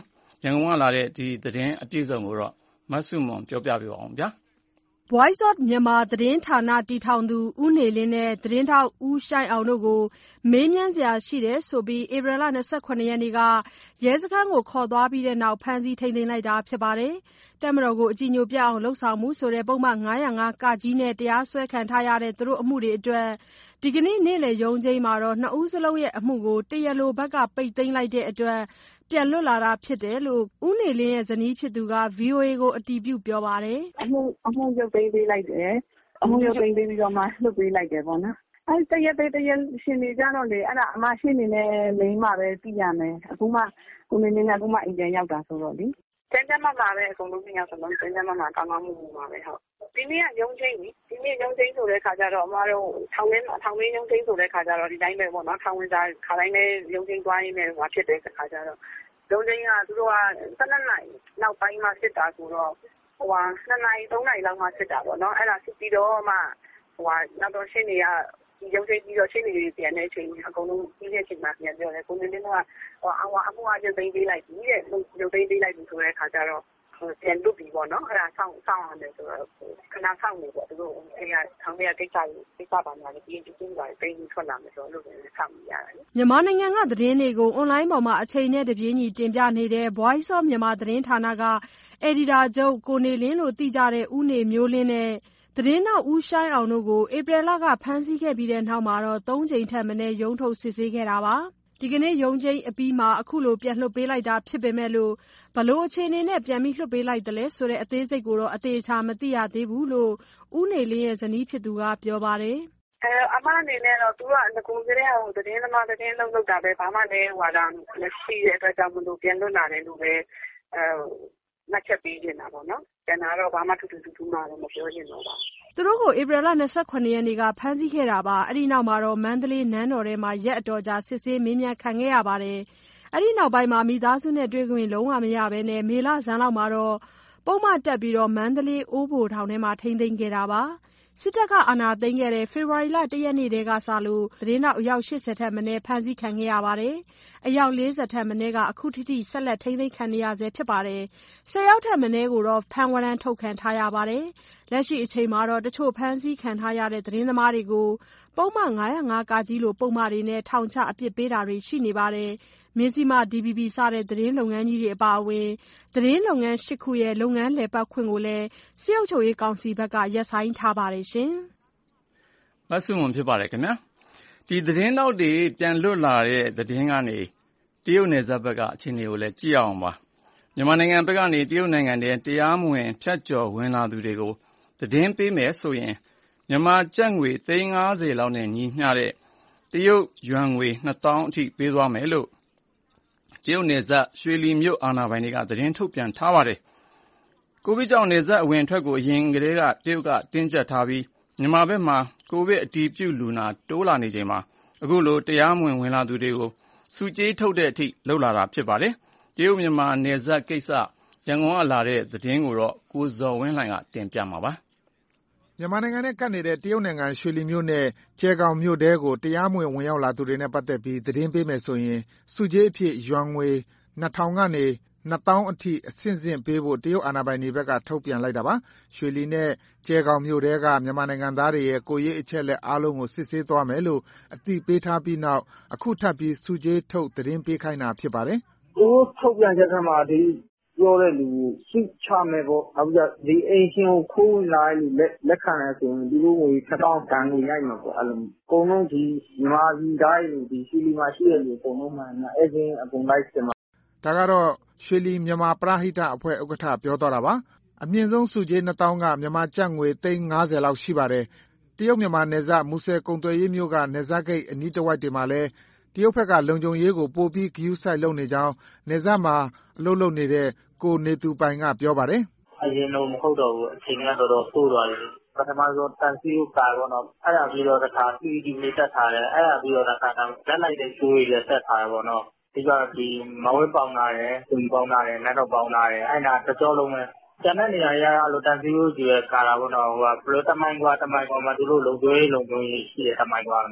ရန်ကုန်ကလာတဲ့ဒီသတင်းအပြည့်စုံကိုတော့မဆုမွန်ပြောပြပေးပါအောင်ဗျာ။ Voice of Myanmar သတင်းဌာနတည်ထောင်သူဦးနေလင်းနဲ့သတင်းထောက်ဦးရှိုင်းအောင်တို့ကိုမေးမြန်းစရာရှိတယ်ဆိုပြီးဧပြီလ 28 ရက်နေ့ကရဲစခန်းကိုခေါ်သွားပြီးတဲ့နောက်ဖမ်းဆီးထိန်းသိမ်းလိုက်တာဖြစ်ပါတယ်။တပ်မတော်ကိုအကြည်ညိုပြအောင်လှုံ့ဆော်မှုဆိုတဲ့ပုဒ်မ 505 ကကြီးနဲ့တရားစွဲခံထားရတဲ့သူတို့အမှုတွေအတွက်ဒီကနေ့နေ့လယ်ရုံးချိန်မှာတော့နှစ်ဦးစလုံးရဲ့အမှုကိုတရားလိုဘက်ကပိတ်သိမ်းလိုက်တဲ့အတွက်ပြန်လွတ်လာတာဖြစ်တယ်လို့ဦးနေလင်းရဲ့ဇနီးဖြစ်သူက VOA ကိုအတည်ပြုပြောပါတယ်။အမှုရုပ်သိမ်းပေးလိုက်တယ်။အမှုရုပ်သိမ်းပေးပြီးတော့မှလွှတ်ပေးလိုက်တယ်ပေါ့နော်။တရားရှင်တွေကြတော့လေအဲ့ဒါအမရှိနေနဲ့လိမ့်မှပဲသိရမယ်။အခုမှကိုနေနေကအခုမှအိမ်ပြန်ရောက်တာဆိုတော့လေ။ကျန်းမာပဲအကုန်လုံးပြန်ရောက်ဆိုတော့ကျန်းမာကောင်းကောင်းမှုမှာပဲဟုတ်။ဒီနေ့ကရုံးချင်းကြီးဒီနေ့ရုံးချင်းဆိုတဲ့ခါကျတော့အမတို့ထောင်မင်းရုံးချင်းဆိုတဲ့ခါကျတော့ဒီတိုင်းပဲပေါ့နော်ထောင်ဝင်စားခါတိုင်းနဲ့ရုံးချင်းသွားရင်းနဲ့ဟိုဖြစ်တဲ့ခါကျတော့ရုံးချင်းကသူတို့က12နာရီနောက်ပိုင်းမှစစ်တာဆိုတော့2နာရီ3နာရီလောက်မှစစ်တာပေါ့နော်အဲ့ဒါစစ်ပြီးတော့မှနောက်တော့ရှင်းနေရရုံးချင်းပြီးတော့ရှင်းနေတွေပြန်တဲ့အချိန်အကုန်လုံးပြီးတဲ့အချိန်မှာပြန်ပြောတယ်ကိုနေလင်းကအမှုအကျသိမ်းပေးလိုက်ပြီတဲ့ရုပ်သိမ်းပေးလိုက်ပြီဆိုတဲ့အခါကျတော့ပြန်လွတ်ပြီပေါ့နော်အဲ့ဒါစောင့်ရတယ်ဆိုတော့ခဏစောင့်နေပေါ့သူတို့အဲ့ရထောင်ထဲကိစ္စပါများလေပြီးရင်တူပါတိတ်ထွက်လာမယ်ဆိုတော့လို့လည်းစောင့်နေရတယ်မြန်မာနိုင်ငံကသတင်းတွေကိုအွန်လိုင်းပေါ်မှာအချိန်နဲ့တပြေးညီတင်ပြနေတဲ့ Voice of Myanmar သတင်းဌာနကအယ်ဒီတာချုပ်ကိုနေလင်းလို့သိကြတဲ့ဦးနေမျိုးလင်းနဲ့သတင်းနောက်ဦးရှိုင်းအောင်တို့ကိုဧပြီလကဖမ်းဆီးခဲ့ပြီးတဲ့နောက်မှာတော့3ကြိမ်ထက်မနည်းရုံးထုတ်စစ်ဆေးခဲ့တာပါဒီကနေ့ရုံးချိန်အပြီးမှာအခုလိုပြန်လွှတ်ပေးလိုက်တာဖြစ်ပေမဲ့လို့ဘလို့အခြေအနေနဲ့ပြန်ပြီးလွှတ်ပေးလိုက်တယ်လဲဆိုတဲ့အသေးစိတ်ကိုတော့အသေးချာမသိရသေးဘူးလို့ဦးနေလင်းရဲ့ဇနီးဖြစ်သူကပြောပါတယ်အမအနေနဲ့တော့သူကငကူကလေးဟိုသတင်းသမားသတင်းလုပ်တာပဲဘာမှလည်းဟိုတာမရှိတဲ့အတွက်ကြောင့်မလို့ပြန်လွတ်လာတယ်လို့ပဲမှတ်ချက်ပေးနေတာပေါ့နော်။ကျန်တာတော့ဘာမှထူးမှတော့မပြောချင်တော့ပါဘူး။သူတို့ကိုဧပြီလ 28 ရက်နေ့ကဖမ်းဆီးခဲ့တာပါ။အဲ့ဒီနောက်မှာတော့မန္တလေးနန်းတော်ထဲမှာရက်အတော်ကြာစစ်ဆေးမေးမြန်းခံခဲ့ရပါတယ်။အဲ့ဒီနောက်ပိုင်းမှာမိသားစုနဲ့တွေ့ခွင့်လုံးဝမရဘဲနဲ့မေလဆန်းလောက်မှာတော့ပုံမှန်တက်ပြီးတော့မန္တလေးအိုးဘိုထောင်ထဲမှာထိန်းသိမ်းခဲ့တာပါ။စစ်တပ်ကအာဏာသိမ်းခဲ့တဲ့ဖေဖော်ဝါရီလ 1 ရက်နေ့တည်းကစလို့သတင်းတောက်အယောက်80ထက်မနည်းဖမ်းဆီးခံခဲ့ရပါတယ်။အယောက်40ထက်မနည်းကအခုထိဆက်လက်ထိန်းသိမ်းခံနေရဆဲဖြစ်ပါတယ်။10ယောက်ထက်မနည်းကိုတော့ဖမ်းဝရမ်းထုတ်ခံထားရပါတယ်။လက်ရှိအချိန်မှာတော့တချို့ဖမ်းဆီးခံထားရတဲ့သတင်းသမားတွေကိုပုံမှန်505 ကကြီးလိုပုံမှန်တွေနဲ့ထောင်ချအပြစ်ပေးတာတွေရှိနေပါတယ်။မင်းစီမ DVB စတဲ့သတင်းလုပ်ငန်းကြီးတွေအပါအဝင်သတင်းလုပ်ငန်း8ခုရဲ့လုပ်ငန်းလည်ပတ်ခွင့်ကိုလည်းစစ်အုပ်ချုပ်ရေးကောင်စီဘက်ကရပ်ဆိုင်းထားပါတယ်ရှင်။မဆုမွန်ဖြစ်ပါတယ်ခင်ဗျာ။ဒီသတင်းတောက်တွေပြန်လွတ်လာတဲ့သတင်းကနေတရုတ်နယ်စပ်ဘက်ကအခြေအနေကိုလည်းကြည့်အောင်ပါ။မြန်မာနိုင်ငံဘက်ကနေတရုတ်နိုင်ငံထဲတရားမဝင်ဖြတ်ကျော်ဝင်လာသူတွေကိုသတင်းပေးမယ်ဆိုရင်မြန်မာကျပ်ငွေ350လောက်နဲ့ညီမျှတဲ့တရုတ်ယွမ်ငွေ2000အထိပေးသွားမယ်လို့တရုတ်နယ်စပ်ရွှေလီမြို့အာဏာပိုင်တွေကသတင်းထုတ်ပြန်ထားပါတယ်။ကိုဗစ်ကြောင့်နယ်စပ်အဝင်အထွက်ကိုအရင်ကတည်းကတရုတ်ကတင်းကျပ်ထားပြီးမြန်မာဘက်မှာကိုဗစ်အတည်ပြုလူနာတိုးလာနေချိန်မှာအခုလိုတရားမဝင်ဝင်လာသူတွေကိုစုကြေးထုတ်တဲ့အထိလှုပ်လာတာဖြစ်ပါတယ်။တရုတ်မြန်မာနယ်စပ်ကိစ္စရန်ကုန်ကလာတဲ့သတင်းကိုတော့ကိုဇော်ဝင်းလှိုင်ကတင်ပြမှာပါ။မြန်မာနိုင်ငံနဲ့ကပ်နေတဲ့တရုတ်နိုင်ငံရွှေလီမြို့နဲ့ကျယ်ဂေါင်မြို့ထဲကိုတရားမဝင်ဝင်ရောက်လာသူတွေနဲ့ပတ်သက်ပြီးသတင်းပေးမယ်ဆိုရင်စုကြေးအဖြစ်ယွမ်ငွေ2000ကနေ2000အထိအဆင့်ဆင့်ပေးဖို့တရုတ်အာဏာပိုင်တွေဘက်ကထုတ်ပြန်လိုက်တာပါ။ရွှေလီနဲ့ကျယ်ဂေါင်မြို့ထဲကမြန်မာနိုင်ငံသားတွေရဲ့ကိုယ်ရေးအချက်အလက်အားလုံးကိုစစ်ဆေးသွားမယ်လို့အသိပေးထားပြီးနောက်အခုထပ်ပြီးစုကြေးထုတ်သတင်းပေးခိုင်းတာဖြစ်ပါတယ်။သူထုတ်ပြန်ချက်ထဲမှာပြောတဲ့လူကိုစုချမယ်ပေါ့။နောက်ပြီးဒီအိမ်ရှင်ကိုခိုးဝင်လာတဲ့လူလက်ခံရဆိုရင်သူတို့ငွေ1000တန်ကိုရိုက်မှာပေါ့အဲ့လိုအကုန်လုံးဒီမြန်မာပြည်သားတွေဒီရွှေလီမှာရှိတဲ့လူအကုန်လုံးမှအဲ့ဒီအကုန်လိုက်စင်မှာဒါကတော့ရွှေလီမြန်မာပရဟိတအဖွဲ့ဥက္ကဋ္ဌပြောသွားတာပါအမြင့်ဆုံးစုကြေး2000ကမြန်မာကျပ်ငွေ350လောက်ရှိပါတယ်တရုတ်မြန်မာနယ်စပ်မူဆယ်ကုန်သွယ်ရေးမြို့ကနယ်စပ်ဂိတ်အနီးတစ်ဝိုက်တွေမှာလည်းတရုတ်ဘက်ကလုံခြုံရေးကိုပိုပြီးဂရုစိုက်လုပ်နေကြောင်းနယ်စပ်မှာအလုပ်လုပ်နေတဲ့ကိုနေသူပိုင်ကပြောပါတယ်အရင်တော့မဟုတ်တော့ဘူးအချိန်ကတော့ဆိုးသွားတယ်ပထမဆုံးတန်စီကိုကာတော့အဲ့ဒါပြီးတော့တခါ CCTV လေးတက်ထားတယ်အဲ့ဒါပြီးတော့တခါလက်လိုက်တဲ့ရှိုးတွေလည်းတက်ထားတယ်ပေါ့နော်ဒီကဒီမဝဲပေါင်းလာတယ်၊ပေါင်းလာတယ်၊နတ်တော့ပေါင်းလာတယ်အဲ့ဒါတကြောလုံးပဲကျန်တဲ့နေရာရအဲ့လိုတန်စီကိုကြည့်ရကာတာပေါ့နော်ဟိုကဘလို့တမိုင်းကွာမှာသူတို့လုံသွေးရှိတဲ့တမိုင်းကွာမှာတ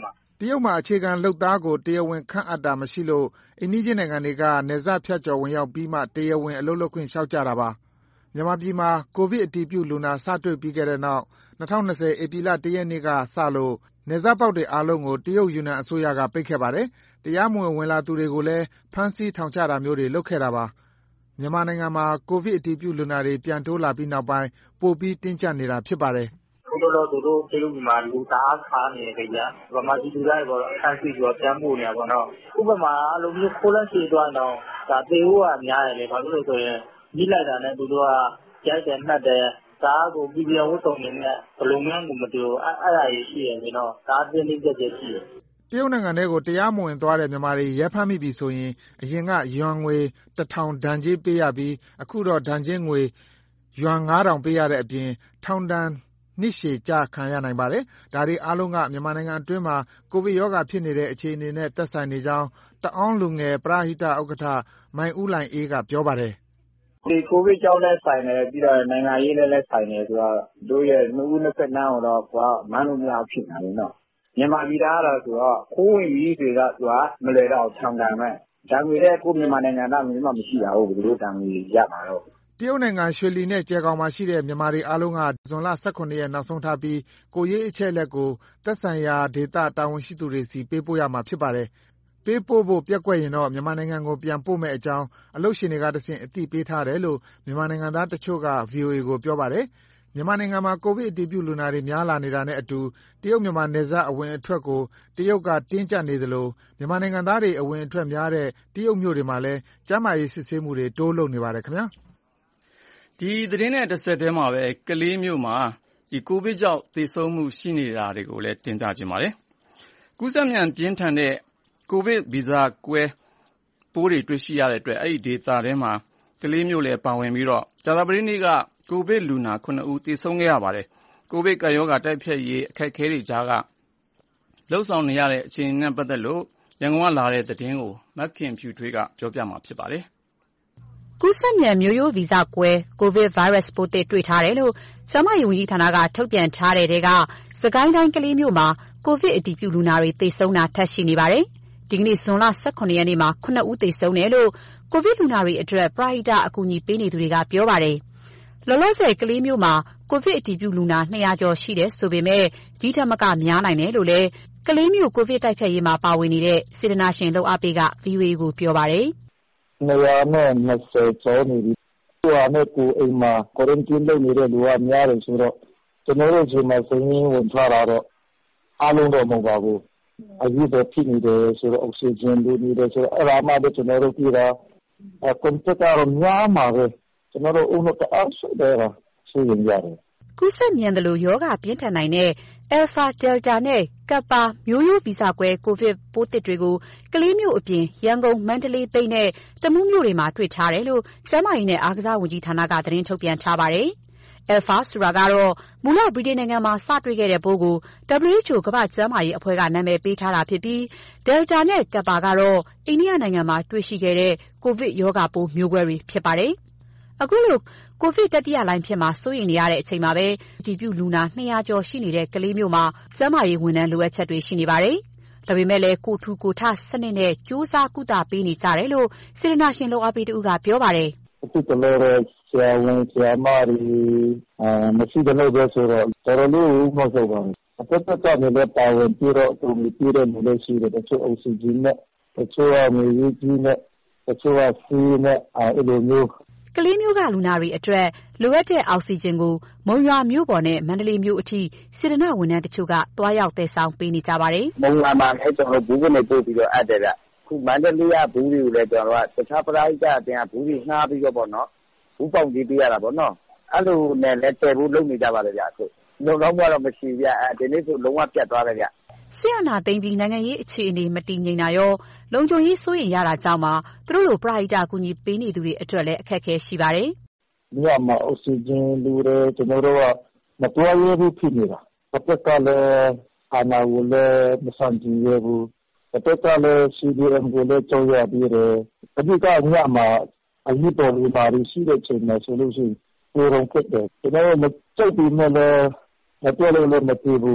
တရုတ်မှာအခြေခံလုပ်သားကိုတရားဝင်ခန့်အပ်တာမရှိလို့အိမ်နီးချင်းနိုင်ငံတွေကနယ်စပ်ဖြတ်ကျော်ဝင်ရောက်ပြီးမှတရားဝင်အလုပ်လုပ်ခွင့်လျှောက်ကြတာပါ။မြန်မာပြည်မှာကိုဗစ်အတည်ပြုလူနာစတွေ့ပြီးခဲ့တဲ့နောက်2020ဧပြီလ1ရက်နေ့ကစလို့နယ်စပ်ပေါက်တွေအားလုံးကိုတရုတ်ယူနန်အစိုးရကပိတ်ခဲ့ပါတယ်။တရားမဝင်ဝင်လာသူတွေကိုလည်းဖမ်းဆီးထောင်ချတာမျိုးတွေလုပ်ခဲ့တာပါ။မြန်မာနိုင်ငံမှာကိုဗစ်အတည်ပြုလူနာတွေပြန်တိုးလာပြီးနောက်ပိုင်းပိုပြီးတင်းကျပ်နေတာဖြစ်ပါတယ်။ခုတော့သူတို့တရုတ်မှာလူသားခါနေကြကြဗမာပြည်သူတွေကတော့အခန်းစီကျော်ပြန်မှုနေပါတော့ဥပမာအလိုမျိုးခိုးလန့်ချီသွားတော့ဒါတေဟိုကများတယ်လေဘာလို့လဲဆိုရင်ကြီးလိုက်တာနဲ့သူတို့ကကြိုက်တယ်နှက်တယ်ဒါကိုပြည်ပြောင်းဝတ်စုံနေနဲ့ဘလုံးမျိုးကိုမတူအဲ့ဒါကြီးရှိရနေတော့ဒါအတင်းလေးကြက်ကြက်ရှိတယ်တရုတ်နိုင်ငံထဲကိုတရားမဝင်သွားတဲ့မြန်မာတွေရဲဖမ်းမိပြီဆိုရင်အရင်ကယွမ်ငွေ1000ဒဏ်ကြေးပေးရပြီးအခုတော့ဒဏ်ကြေးငွေယွမ်9000ပေးရတဲ့အပြင်ထောင်ဒဏ်နှစ်ရှည်ကျခံရနိုင်ပါတယ်။ဒါတွေအားလုံးကမြန်မာနိုင်ငံအတွင်းမှာကိုဗစ်ရောဂါဖြစ်နေတဲ့အခြေအနေနဲ့သက်ဆိုင်နေကြောင်းတအောင်းလူငယ်ပရဟိတဥက္ကဋ္ဌမိုင်ဦးလိုင်အေးကပြောပါတယ်။ဒီကိုဗစ်ကြောင့်လည်းဆိုင်တယ်ပြီးတော့နိုင်ငံရေးနဲ့လည်းဆိုင်တယ်ဆိုတော့တို့ရဲ့နှုတ်နှစ်ဖက်နှမ်းတော့ကွာမန်းလို့မရဖြစ်နေတယ်နော်။မြန်မာပြည်သားကတော့ဆိုတော့ခိုးဝင်ကြီးတွေကသူကမလွယ်တော့ထောင်ဒဏ်မဲ့ဒါငွေတဲ့ကိုမြန်မာနိုင်ငံသားမျိုးမှမရှိတာဟုတ်ဘယ်လိုတန်ငွေရမှာတော့တရုတ်နိုင်ငံရွှေလီနဲ့ကျယ်ကောင်မှာရှိတဲ့မြန်မာတွေအားလုံးကဇွန်လ18ရက်နောက်ဆုံးထားပြီးကိုရေးအချက်အလက်ကိုသက်ဆိုင်ရာဒေသတာဝန်ရှိသူတွေစီပေးပို့ရမှာဖြစ်ပါတယ်။ပေးပို့ဖို့ပျက်ကွက်ရင်တော့မြန်မာနိုင်ငံကိုပြန်ပို့မယ့်အကြောင်းအလုပ်ရှင်တွေကတဆင့်အသိပေးထားတယ်လို့မြန်မာနိုင်ငံသားတချို့က VOA ကိုပြောပါတယ်။မြန်မာနိုင်ငံမှာကိုဗစ်အတည်ပြုလူနာတွေများလာနေတာနဲ့အတူတရုတ်မြန်မာနယ်စပ်အဝင်အထွက်ကိုတရုတ်ကတင်းကျပ်နေသလိုမြန်မာနိုင်ငံသားတွေအဝင်အထွက်များတဲ့တရုတ်မြို့တွေမှာလည်းကျန်းမာရေးစစ်ဆေးမှုတွေတိုးလုပ်နေပါတယ်ခင်ဗျာ။ဒီသတင်းနဲ့တစ်ဆက်တည်းမှာပဲကလေးမြို့မှာကိုဗစ်ကြောင့်သေဆုံးမှုရှိနေတာတွေကိုလည်းတင်ပြချင်ပါတယ်။ကူးစက်မြန်ပြင်းထန်တဲ့ကိုဗစ်ဗီဇကွဲပိုးတွေတွေ့ရှိရတဲ့အတွက်အဲ့ဒီဒေသထဲမှာကလေးမြို့လည်းပါဝင်ပြီးတော့ကြာသပတေးနေ့ကကိုဗစ်လူနာ9ဦးသေဆုံးခဲ့ရပါတယ်။ကိုဗစ်ကပ်ရောဂါတိုက်ဖျက်ရေးအခက်အခဲတွေကြားကလှုပ်ဆောင်နေရတဲ့အခြေအနေနဲ့ပတ်သက်လို့ရန်ကုန်ကလာတဲ့သတင်းကိုမခင်ဖြူထွေးကပြောပြမှာဖြစ်ပါတယ်။ကူးစက်မြန်မျိုးရိုးဗီဇကွဲကိုဗစ်ဗိုင်းရပ်စ်ပိုးသစ်တွေ့ထားတယ်လို့ကျန်းမာရေးဝန်ကြီးဌာနကထုတ်ပြန်ထားတဲ့တဲကစကိုင်းတိုင်းကလေးမြို့မှာကိုဗစ်အတည်ပြုလူနာတွေသေဆုံးတာထပ်ရှိနေပါတယ်။ဒီကနေ့ဇွန်လ18ရက်နေ့မှာ9ဦးသေဆုံးတယ်လို့ကိုဗစ်လူနာတွေအတွက်ပရဟိတအကူအညီပေးနေသူတွေကပြောပါတယ်။လောလောဆယ်ကလေးမြို့မှာကိုဗစ်အတည်ပြုလူနာ200ကျော်ရှိတယ်ဆိုပေမဲ့ဒီထက်မကများနိုင်တယ်လို့လည်းကလေးမြို့ကိုဗစ်တိုက်ဖျက်ရေးမှာပါဝင်နေတဲ့စေတနာရှင်လုပ်အားပေးက VOA ကိုပြောပါတယ်။220ကျော်နေပြီ။ဟိုနဲ့ကိုအိမ်မှာကွာရန်တင်းလုပ်နေတဲ့လူကများတယ်ဆိုတော့ကျွန်တော်တို့ချိန်မှာစရင်းဝင်ထားတာတော့အားလုံးတော့မဟုတ်ပါဘူး။အကြီးပဲဖြစ်နေတယ်ဆိုတော့အောက်ဆီဂျင်လိုနေတယ်ဆိုတော့အဲ့ဒါမှလည်းကျွန်တော်တို့ပြည်တာကွန်ပျူတာရောများမှာပဲကျွန်တော်တို့အုံတော့အားဆိုတယ်ဆိုရင်ရတယ်ကူးစက်မြန်တယ်လို့ယောဂပြင်းထန်နိုင်တဲ့ Alpha Delta နဲ့ Kappa မျိုးရိုးဗီဇကွဲကိုဗစ်ပိုးသစ်တွေကိုကလေးမျိုးအပြင်ရန်ကုန်မန္တလေးပိတ်နဲ့တမူးမြို့တွေမှာတွေ့ထားတယ်လို့ကျန်းမာရေးနဲ့အားကစားဝန်ကြီးဌာနကသတင်းထုတ်ပြန်ထားပါတယ်။ Alpha ဆိုတာကတော့မူလဗြိတိန်နိုင်ငံမှာစတွေ့ခဲ့တဲ့ပိုးကို WHO ကမ္ဘာ့ကျန်းမာရေးအဖွဲ့ကနာမည်ပေးထားတာဖြစ်ပြီး Delta နဲ့ Kappa ကတော့အိန္ဒိယနိုင်ငံမှာတွေ့ရှိခဲ့တဲ့ကိုဗစ်ရောဂါပိုးမျိုးကွဲတွေဖြစ်ပါတယ်။အခုလိုကိုဗစ်တတိယလှိုင်းဖြစ်မှာစိုးရိမ်နေရတဲ့အချိန်မှာပဲအတည်ပြုလူနာ200ကျော်ရှိနေတဲ့ကလေးမျိုးမှာကျန်းမာရေးဝန်ထမ်းလိုအပ်ချက်တွေရှိနေပါတယ်။ဒါပေမဲ့လည်းကိုထူကိုထစနစ်နဲ့စူးစမ်းကုသပေးနေကြတယ်လို့စေတနာရှင်လုပ်အားပေးတူကပြောပါတယ်။အခုတလောဆရာဝန်ဆရာမတွေမရှိတဲ့လို့ပဲဆိုတော့တော်တော်လေးမဟုတ်ပါဘူး။အသက်သက်ကနေလည်းပါဝင်ပြီးတော့သူပြီးတဲ့လူတွေရှိတယ်တချို့အောက်ဆီဂျင်နဲ့တချို့ကမြေကြီးနဲ့တချို့ကဆီနဲ့အဲ့လိုမျိုးကလေးမျိုးကလူနာတွေအတွက်လိုအပ်တဲ့အောက်ဆီဂျင်ကိုမုံရွာမြို့ပေါ်နဲ့မန္တလေးမြို့အထိစေတနာဝန်ထမ်းတချို့ကတွားရောက်သယ်ဆောင်ပေးနေကြပါတယ်။မုံရွာမှာလည်းကျွန်တော်ဘူးကနေပို့ပြီးတော့အပ်တယ်ဗျ။ခုမန္တလေးကဘူးတွေကိုလည်းကျွန်တော်ကတခြားပရိသတ်အတင်းကဘူးတွေနှားပြီးတော့ပေါ့နော်။ဘူးပေါင်ကြီးပေးရတာပေါ့နော်။အဲ့လိုနဲ့လည်းတည်ဖို့လုပ်နေကြပါလေဗျအခု။လုံလောက်တော့မရှိဗျ။ဒီနေ့ဆိုလုံးဝပြတ်သွားတယ်ဗျ။ဆရာနာသိမ့်ပြီးနိုင်ငံရေးအခြေအနေမတည်ငြိမ်တာရောလုံခြုံရေးစိုးရိမ်ရတာကြောင့်မှသူတို့လိုပရိသတ်အကူအညီပေးနေသူတွေအတွက်လည်းအခက်အခဲရှိပါတယ်။ဒီမှာအောက်ဆီဂျင်လူတွေကျွန်တော်တို့ကမတွားရဘူးဖြစ်နေတာ။တစ်ခါလည်းအာနာကိုလည်းမဆန်ကြည့်ရဘူး။တစ်ခါလည်း CDM ကိုလည်းကြောက်ရပြီးတယ်။အဓိကညမှာအရေးပေါ်လူမာရှိတဲ့ချိန်မှာဆိုလို့ရှိရင်ကိုယ်တော်ဖြစ်တယ်။ကျွန်တော်မကြိုက်ပြီးမှလည်းမပြောလို့လည်းမပြေဘူး။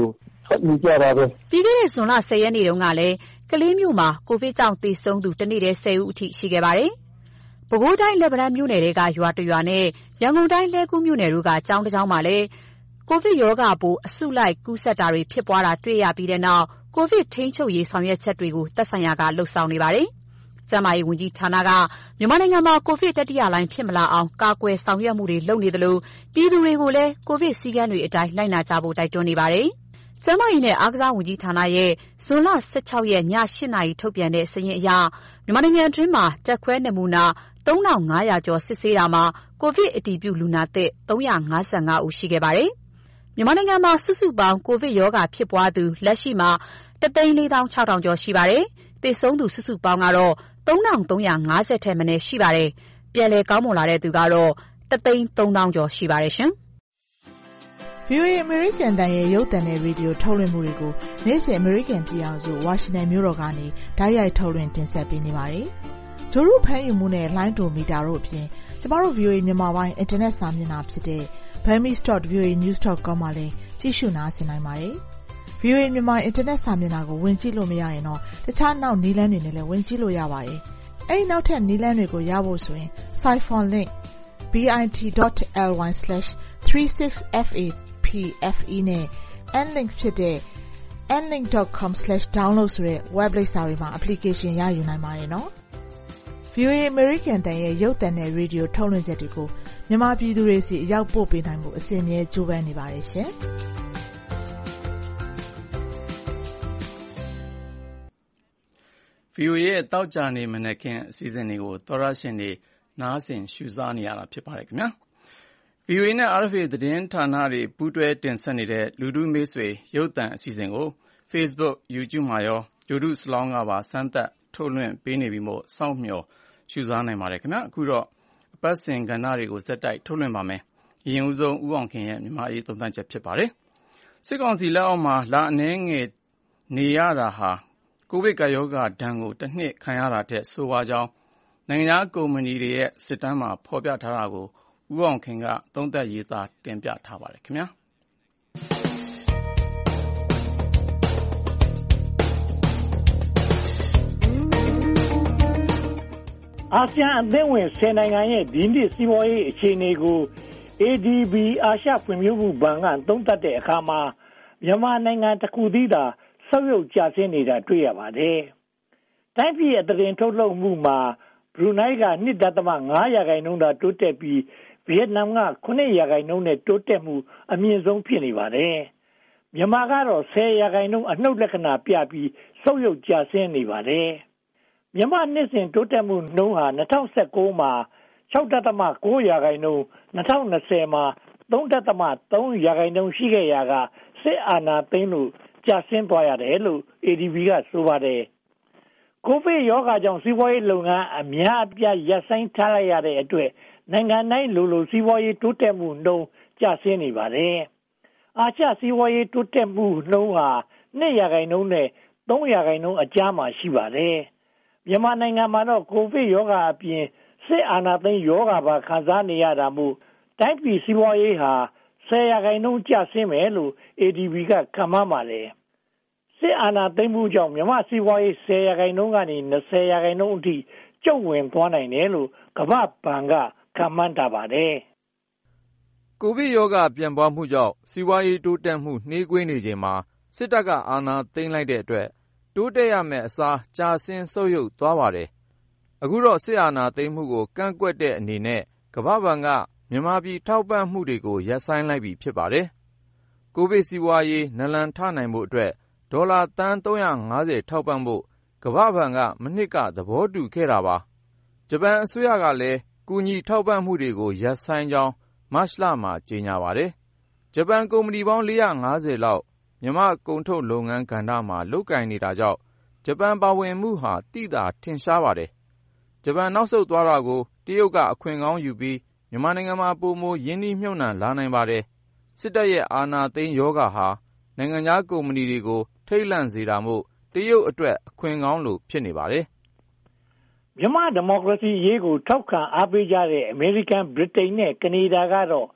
ထွက်နေကြတာပဲပြီးခဲ့တဲ့ဇွန်လ10ရက်နေ့တုန်းကလည်းကလေးမြို့မှာကိုဗစ်ကြောင့်သေဆုံးသူတစ်နေ့တည်း10ဦးအထိရှိခဲ့ပါတယ်။ပဲခူးတိုင်းလက်ပံတန်းမြို့နယ်တွေကရွာတရွာနဲ့ရန်ကုန်တိုင်းလှည်းကူးမြို့နယ်တို့ကကျောင်းတစ်ကျောင်းမှာလည်းကိုဗစ်ရောဂါပိုးအစုလိုက်ကူးစက်တာတွေဖြစ်ပွားတာတွေ့ရပြီးတဲ့နောက်ကိုဗစ်ထိန်းချုပ်ရေးဆောင်ရွက်ချက်တွေကိုသက်ဆိုင်ရာကလှုပ်ဆောင်နေပါတယ်။ကျန်းမာရေးဝန်ကြီးဌာနကမြန်မာနိုင်ငံမှာကိုဗစ်တတိယလှိုင်းဖြစ်မလာအောင်ကာကွယ်ဆောင်ရွက်မှုတွေလုပ်နေသလိုပြည်သူတွေကိုလည်းကိုဗစ်စည်းကမ်းတွေအတိုင်းလိုက်နာကြဖို့တိုက်တွန်းနေပါတယ်။ကျန်းမာရေးနဲ့အားကစားဝန်ကြီးဌာနရဲ့ဇွန်လ16ရက်ည8နာရီထုတ်ပြန်တဲ့စာရင်းအရမြန်မာနိုင်ငံအတွင်းမှာတက်ခွဲနမူနာ3500ကျော်စစ်ဆေးတာမှာကိုဗစ်အတည်ပြုလူနာသစ်355ဦးရှိခဲ့ပါတယ်။မြန်မာနိုင်ငံမှာစုစုပေါင်းကိုဗစ်ရောဂါဖြစ်ပွားသူလက်ရှိမှာ1,46000 ကျော်ရှိပါတယ်။သေဆုံးသူစုစုပေါင်းကတော့3,350 ထက်မနည်းရှိပါတယ်။ပြန်လည်ကောင်းမွန်လာတဲ့သူကတော့1,300,000 ကျော်ရှိပါတယ်ရှင်။ VOA American တန်ရဲ့ရုပ်သံနဲ့ရေဒီယိုထုတ်လွှင့်မှုတွေကိုနေ့စဉ် American ပြည်အောင်စုဝါရှင်တန်မြို့တော်ကနေဓာတ်ရိုက်ထုတ်လွှင့်တင်ဆက်ပေးနေပါတယ်။ဂျိုရုဖမ်းယူမှုနဲ့လိုင်းဒိုမီတာတို့အပြင်ကျမတို့ VOA မြန်မာပိုင်းအင်တာနက်စာမျက်နှာဖြစ်တဲ့ burmese.voanews.com မှာလည်းကြည့်ရှုနားဆင်နိုင်ပါတယ်။ VOA မြန်မာအင်တာနက်စာမျက်နှာကိုဝင်ကြည့်လို့မရရင်တော့တခြားနောက်နည်းလမ်းတွေနဲ့လည်းဝင်ကြည့်လို့ရပါတယ်။အဲဒီနောက်ထပ်နည်းလမ်းတွေကိုရဖို့ဆိုရင် Siphon link bit.ly/36FAPFE နဲ့ nlink ဖြစ်တဲ့ nlink.com/download ဆိုတဲ့ web လိပ်စာတွေမှာ application ရယူနိုင်ပါတယ်နော်။ VOA American တန်ရဲ့ရုပ်သံနဲ့ရေဒီယိုထုတ်လွှင့်ချက်တွေကိုမြန်မာပြည်သူတွေစီအရောက်ပို့ပေးနိုင်မှုအစဉ်အမြဲကြိုးပမ်းနေပါတယ်ရှင်။ VOA ရဲ့တောက်ကြနေမနက်ခင်းအစီအစဉ်တွေကိုသောရရှင်တွေနားဆင်ရှုစားနေရတာဖြစ်ပါတယ်ခင်ဗျာ။ VOA နဲ့ RFA သတင်းဌာနတွေပူးတွဲတင်ဆက်နေတဲ့လူထုမေးဆွေရုပ်သံအစီအစဉ်ကို Facebook, YouTube မှာရောဂြိုလ်တုစလောင်းကပါစမ်းသပ်ထုတ်လွှင့်ပေးနေပြီမို့စောင့်မျှော်ရှုစားနိုင်ပါတယ်ခင်ဗျာ။အခုတော့အပတ်စဉ်ကဏ္ဍတွေကိုဆက်တိုက်ထုတ်လွှင့်ပါမယ်။အရင်ဆုံးဦးအောင်ခင်ရဲ့မြန်မာရေးသုံးသပ်ချက်ဖြစ်ပါတယ်။စစ်ကောင်စီလက်အောက်မှာလအနည်းငယ်နေရတာဟာကိုဗစ်ကပ်ရောဂါဒဏ်ကိုတစ်နှစ်ခံရတာထက်ဆိုးဝါးကြောင်းနိုင်ငံခြားကုမ္ပဏီတွေရဲ့စစ်တမ်းမှာဖော်ပြထားတာကိုဦးအောင်ခင်ကသုံးသပ်ရေးသားတင်ပြထားပါတယ်ခင်ဗျာ။အာဆီယံအသင်းဝင်10နိုင်ငံရဲ့ဒီနှစ်စီးပွားရေးအခြေအနေကို ADB အာရှဖွံ့ဖြိုးမှုဘဏ်ကသုံးသပ်တဲ့အခါမှာမြန်မာနိုင်ငံတစ်ခုတည်းသာဆုတ်ယုတ်ကျဆင်းနေတာတွေ့ရပါတယ်။တိုင်းပြည်အသားတင်ထုတ်လုပ်မှုမှာဘရူနိုင်းက 2.5 ရာခိုင်နှုန်းသာတိုးတက်ပြီးဗီယက်နမ်က 9 ရာခိုင်နှုန်းနဲ့တိုးတက်မှုအမြင့်ဆုံးဖြစ်နေပါတယ်။မြန်မာကတော့ 10 ရာခိုင်နှုန်းအနှုတ်လက္ခဏာပြပြီးဆုတ်ယုတ်ကျဆင်းနေပါတယ်။မြန်မာနှစ်စဉ်တိုးတက်မှုနှုန်းဟာ2019မှာ 6.9 ရာခိုင်နှုန်း2020မှာ 3.3 ရာခိုင်နှုန်းရှိခဲ့ရာကစစ်အာဏာသိမ်းလို့ကျဆင်းသွားရတယ်လို့ ADB ကဆိုပါတယ်။ကိုဗစ်ရောဂါကြောင့်စီးပွားရေးလုပ်ငန်းအများအပြားရပ်ဆိုင်းထားလိုက်ရတဲ့အတွက်နိုင်ငံတိုင်းလိုစီးပွားရေးတိုးတက်မှုနှုန်းကျဆင်းနေပါတယ်။အာရှစီးပွားရေးတိုးတက်မှုနှုန်းဟာ2 ရာခိုင်နှုန်းနဲ့3 ရာခိုင်နှုန်းအကြားမှာရှိပါတယ်။မြန်မာနိုင်ငံမှာတော့ကိုဗစ်ရောဂါအပြင်စစ်အာဏာသိမ်းရောဂါပါခံစားနေရတာမို့တိုင်းပြည်စီးပွားရေးဟာ10 ရာခိုင်နှုန်းကျဆင်းမယ်လို့ ADB ကခန့်မှန်းပါတယ်။စစ်အာဏာသိမ်းမှုကြောင့်မြန်မာစီးပွားရေး10 ရာခိုင်နှုန်းကနေ20 ရာခိုင်နှုန်းအထိကျုံ့ဝင်သွားနိုင်တယ်လို့ကမ္ဘာ့ဘဏ်ကခန့်မှန်းထားပါတယ်။ကိုဗစ်ရောဂါပြန့်ပွားမှုကြောင့်စီးပွားရေးတိုးတက်မှုနှေးကွေးနေချိန်မှာစစ်တပ်ကအာဏာသိမ်းလိုက်တဲ့အတွက်တိုးတက်ရမယ့်အစားကျဆင်းဆုတ်ယုတ်သွားပါတယ်။အခုတော့စစ်အာဏာသိမ်းမှုကိုကန့်ကွက်တဲ့အနေနဲ့ကမ္ဘာ့ဘဏ်ကမြန်မာပြည်ထောက်ပံ့မှုတွေကိုရပ်ဆိုင်းလိုက်ပြီဖြစ်ပါတယ်။ကိုဗစ်စီးပွားရေးနလန်ထနိုင်ဖို့အတွက်ဒေါ်လာသန်း350ထောက်ပံ့ဖို့ကမ္ဘာ့ဘဏ်ကမနှစ်ကသဘောတူခဲ့တာပါ။ဂျပန်အစိုးရကလည်းကူညီထောက်ပံ့မှုတွေကိုရပ်ဆိုင်းကြောင်းမတ်လမှာကြေညာပါတယ်။ဂျပန်ကုမ္ပဏီပေါင်း450လောက်မြန်မာကုန်ထုတ်လုပ်ငန်းကဏ္ဍမှာလုပ်ကိုင်နေတာကြောင့်ဂျပန်ပါဝင်မှုဟာသိသာထင်ရှားပါတယ်။ဂျပန်နောက်ဆုတ်သွားတာကိုတရုတ်ကအခွင့်ကောင်းယူပြီးမြန်မာနိုင်ငံမှာပိုမိုရင်းနှီးမြှုပ်နှံလာနိုင်ပါတယ်။စစ်တပ်ရဲ့အာဏာသိမ်းယောဂဟာနိုင်ငံခြားကုမ္ပဏီတွေကိုထိတ်လန့်စေတာမို့တရုတ်အတွက်အခွင့်ကောင်းလို့ဖြစ်နေပါတယ်။မြန်မာဒီမိုကရေစီရေးကိုထောက်ခံအားပေးကြတဲ့အမေရိကန်ဗြိတိန်နဲ့ကနေဒါကတော့စ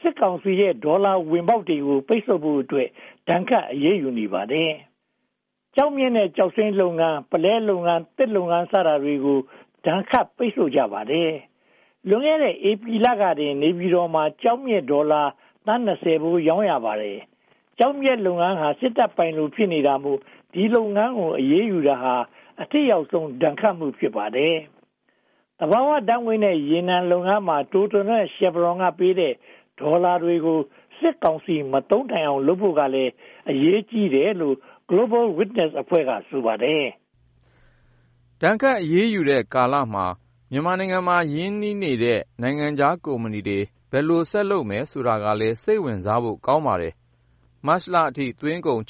စစ်ကောင်စီရဲ့ဒေါ်လာဝင်ပေါက်တွေကိုပိတ်ဆို့ဖို့အတွက်ဒဏ်ခတ်အရေးယူနေပါတယ်။ကျောက်မျက်နဲ့ကျောက်စိမ်းလုပ်ငန်း၊ပလဲလုပ်ငန်း၊သစ်လုပ်ငန်းစတာတွေကိုဒဏ်ခတ်ပိတ်ဆို့ကြပါတယ်။လွန်ခဲ့တဲ့ဧပြီလကတည်းကနေပြည်တော်မှာကျောက်မျက်ဒေါ်လာသန်း20ဘူးရောင်းရပါတယ်။ကျောက်မျက်လုပ်ငန်းဟာစစ်တပ်ပိုင်လို့ဖြစ်နေတာမို့ဒီလုပ်ငန်းကိုအရေးယူတာဟာအထက်ရောက်ဆုံးဒဏ်ခတ်မှုဖြစ်ပါတယ်။သဘာဝဓာတ်ငွေ့နဲ့ရေနံလုပ်ငန်းမှာတိုတိုနဲ့ရှယ်ဗရွန်ကပေးတဲ့ဒေါ်လာတွေကိုစစ်ကောင်စီမသုံးနိုင်အောင်လုပ်ဖို့ကလည်းအရေးကြီးတယ်လို့ Global Witness အဖွဲ့ကဆိုပါတယ်။ဒဏ်ခတ်အရေးယူတဲ့ကာလမှာမြန်မာနိုင်ငံမှာရင်းနှီးနေတဲ့နိုင်ငံခြားကုမ္ပဏီတွေဘယ်လိုဆက်လုပ်မယ်ဆိုတာကလည်းစိတ်ဝင်စားဖို့ကောင်းပါတယ်။မတ်လအထိသွင်းကုန်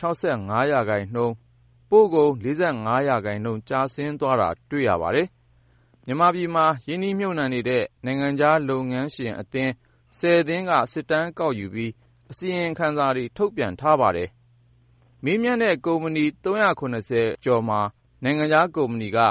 65%ပို့ကုန်45%ကျဆင်းသွားတာတွေ့ရပါတယ်။မြန်မာပြည်မှာရင်းနှီးမြှုပ်နှံနေတဲ့နိုင်ငံခြားလုပ်ငန်းရှင်အသင်း10သင်းကစစ်တမ်းကောက်ယူပြီးအစီရင်ခံစာတွေထုတ်ပြန်ထားပါတယ်။မေးမြန်းတဲ့ကုမ္ပဏီ390ကျော်မှာနိုင်ငံခြားကုမ္ပဏီက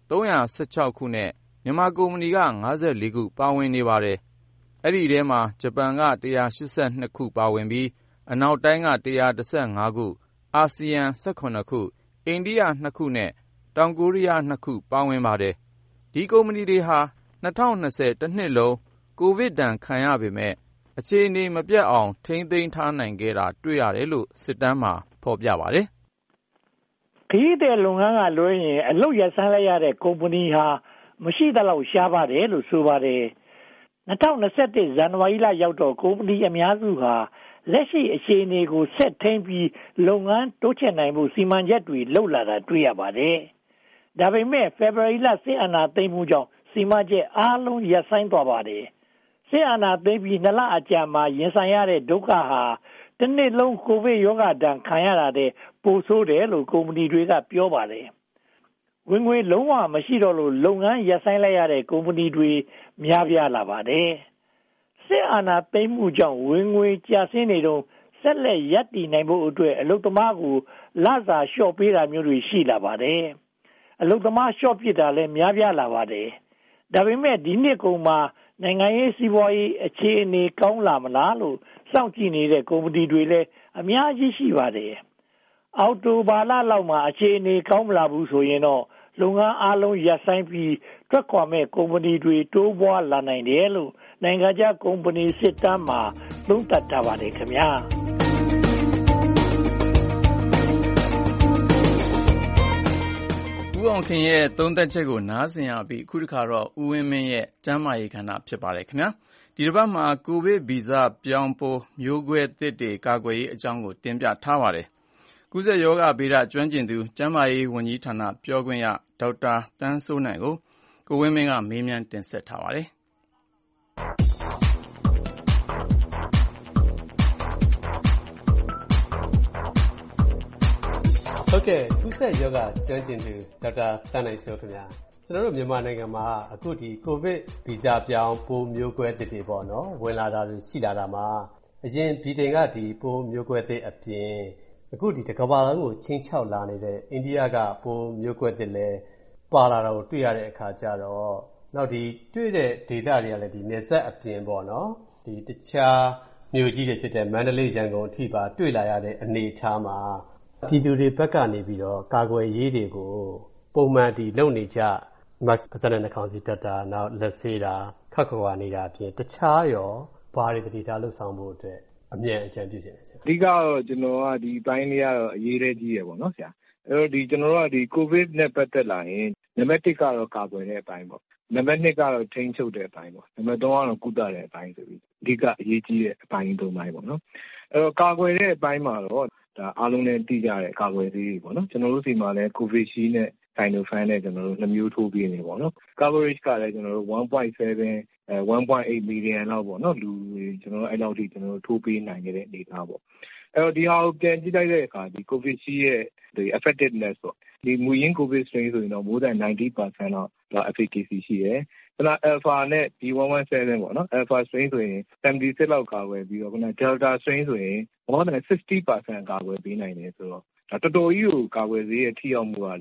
316ခုနဲ့မြန်မာကုမ္ပဏီက54ခုပါဝင်နေပါတယ်။အဲ့ဒီထဲမှာဂျပန်က182ခုပါဝင်ပြီးအနောက်တိုင်းက115ခုအာဆီယံ18ခုအိန္ဒိယ2ခုနဲ့တောင်ကိုရီးယား2ခုပါဝင်ပါတယ်။ဒီကုမ္ပဏီတွေဟာ2020တစ်နှစ်လုံးကိုဗစ်ဒဏ်ခံရပေမဲ့အခြေအနေမပြတ်အောင်ထိန်းသိမ်းထားနိုင်ခဲ့တာတွေ့ရတယ်လို့စစ်တမ်းမှာဖော်ပြပါတယ်။ခရီးသည်လုပ်ငန်းကလွှဲရင်အလုပ်ရဆိုင်လိုက်ရတဲ့ကုမ္ပဏီဟာမရှိသလောက်ရှားပါတယ်လို့ဆိုပါတယ်။2021ဇန်နဝါရီလရောက်တော့ကုမ္ပဏီအများစုဟာလက်ရှိအခြေအနေကိုဆက်ထိန်းပြီးလုပ်ငန်းတိုးချဲ့နိုင်မှုစီမံချက်တွေလုပ်လာတာတွေ့ရပါတယ်။ဒါပေမဲ့ဖေဖော်ဝါရီလစစ်အာဏာသိမ်းမှုကြောင့်စီမံချက်အားလုံးရပ်ဆိုင်းသွားပါတယ်။စစ်အာဏာသိမ်းပြီး2လအကြာမှာရင်ဆိုင်ရတဲ့ဒုက္ခဟာတစ်နှစ်လုံးကိုဗစ်ရောဂါဒဏ်ခံရတာတဲ့ပိုဆိုးတယ်လို့ကုမ္ပဏီတွေကပြောပါတယ်။ဝင်ငွေလုံးဝမရှိတော့လို့လုပ်ငန်းရပ်ဆိုင်းလိုက်ရတဲ့ကုမ္ပဏီတွေများပြားလာပါတယ်။စစ်အာဏာသိမ်းမှုကြောင့်ဝင်ငွေကျဆင်းနေတော့ဆက်လက်ရပ်တည်နိုင်ဖို့အတွက်အလုပ်သမားကိုလစာလျှော့ပေးတာမျိုးတွေရှိလာပါတယ်။အလုပ်သမားလျှော့ပစ်တာလည်းများပြားလာပါတယ်။ဒါပေမဲ့ဒီနှစ်ကုန်မှာနိုင်ငံရေးစီးပွားရေးအခြေအနေကောင်းလာမလားလို့စောင့်ကြည့်နေတဲ့ကုမ္ပဏီတွေလည်းအများကြီးရှိပါတယ်။အော်တိုဘာလလောက်မှာအခြေအနေကောင်းမလာဘူးဆိုရင်တော့လုပ်ငန်းအားလုံးရပ်ဆိုင်းပြီးထွက်ခွာမဲ့ကုမ္ပဏီတွေတိုးပွားလာနိုင်တယ်လို့နိုင်ငံခြားကုမ္ပဏီစစ်တမ်းမှာသုံးသပ်ထားပါတယ်ခင်ဗျာဦးအောင်ခင်ရဲ့သုံးသပ်ချက်ကိုနားဆင်ရပြီးအခုတစ်ခါတော့ဦးဝင်းမင်းရဲ့ကျမ်းမာရေးခန္ဓာဖြစ်ပါတယ်ခင်ဗျာဒီတစ်ပတ်မှာကိုဗစ်ဗီဇပြောင်းပိုးမျိုးကွဲသစ်တွေကာကွယ်ရေးအကြောင်းကိုတင်ပြထားပါတယ်ကုသရောဂါဗေဒကျွမ်းကျင်သူကျန်းမာရေးဝန်ကြီးဌာနပြောခွင့်ရဒေါက်တာသန်းစိုးနိုင်ကိုကိုဝင်းမင်းကမေးမြန်းတင်ဆက်ထားပါတယ်ဟုတ်ကဲ့ကုသရောဂါကျွမ်းကျင်သူဒေါက်တာသန်းနိုင်စိုးခင်ဗျာကျွန်တော်တို့မြန်မာနိုင်ငံမှာအခုဒီကိုဗစ်ဗီဇပြောင်းပိုးမျိုးကွဲသစ်တွေပေါ့နော်ဝင်လာတာတွေရှိလာတာမှာအရင်ဗြိတိန်ကဒီပိုးမျိုးကွဲသစ်အပြင်အခုဒီတစ်ကမ္ဘာလုံးကိုချင်းချောက်လာနေတဲ့အိန္ဒိယကပိုးမျိုးကွဲသစ်လည်းပါလာတာကိုတွေ့ရတဲ့အခါကျတော့နောက်ဒီတွေ့တဲ့ဒေသတွေကလည်းဒီနယ်စပ်အပြင်ပေါ့နော်ဒီတခြားမြို့ကြီးတွေဖြစ်တဲ့မန္တလေးရန်ကုန်အထိပါတွေ့လာရတဲ့အနေအထားမှာပြည်သူတွေဘက်ကနေပြီးတော့ကာကွယ်ရေးတွေကိုပုံမှန်ဒီလုပ်နေကြ mask ပါးစပ်နဲ့နှာခေါင်းစည်းတပ်တာနောက်လက်ဆေးတာခပ်ခွာခွာနေတာအပြင်တခြားရောဘာတွေတတိထားလှုပ်ဆောင်ဖို့အတွက်အမြန်အကြံပြုချင်တယ်အဓိကတော့ကျွန်တော်ကဒီပိုင်းလေးကတော့အရေးကြီးရပေါ့နော်ဆရာအဲ့တော့ဒီကျွန်တော်တို့ကဒီကိုဗစ်နဲ့ပတ်သက်လာရင်နံပါတ်1ကတော့ကာကွယ်တဲ့အပိုင်းပေါ့နံပါတ်2ကတော့ထိန်းချုပ်တဲ့အပိုင်းပေါ့နံပါတ်3ကတော့ကုသတဲ့အပိုင်းဆိုပြီးအဓိကအရေးကြီးတဲ့အပိုင်း3ပိုင်းပေါ့နော်အဲ့တော့ကာကွယ်တဲ့အပိုင်းမှာတော့ဒါအားလုံးလည်းသိကြတဲ့ကာကွယ်ဆေးတွေပေါ့နော်ကျွန်တော်တို့စီမှာလည်း Covishield နဲ့ Sinopharm နဲ့ကျွန်တော်တို့2မျိုးထိုးပေးနေပေါ့နော် coverage ကလည်းကျွန်တော်တို့ 1.8 million လောက်ပေါ့နော်လူတွေကျွန်တော်တို့အဲ့လောက်ထိကျွန်တော်တို့ထိုးပေးနိုင်တဲ့အနေအထားပေါ့အဲ့တော့ဒီဟာကိုပြန်ကြည့်လိုက်တဲ့အခါဒီ Covishield ရဲ့ဒီ effectiveness ပေါ့ဒီမူရင်း COVID strain ဆိုရင်တော့ more than 90% တော့ efficacy ရှိတယ်ခုန alpha နဲ့ B117 ပေါ့နော် alpha strain ဆိုရင်76လောက်ကာကွယ်ပြီးတော့ခုန delta strain ဆိုရင် more than 60% ကာကွယ်ပေးနိုင်တယ်ဆိုတော့ဒါတော်တော်ကြီးကိုကာကွယ်ဆေးရဲ့ထိရောက်မှုကလည်း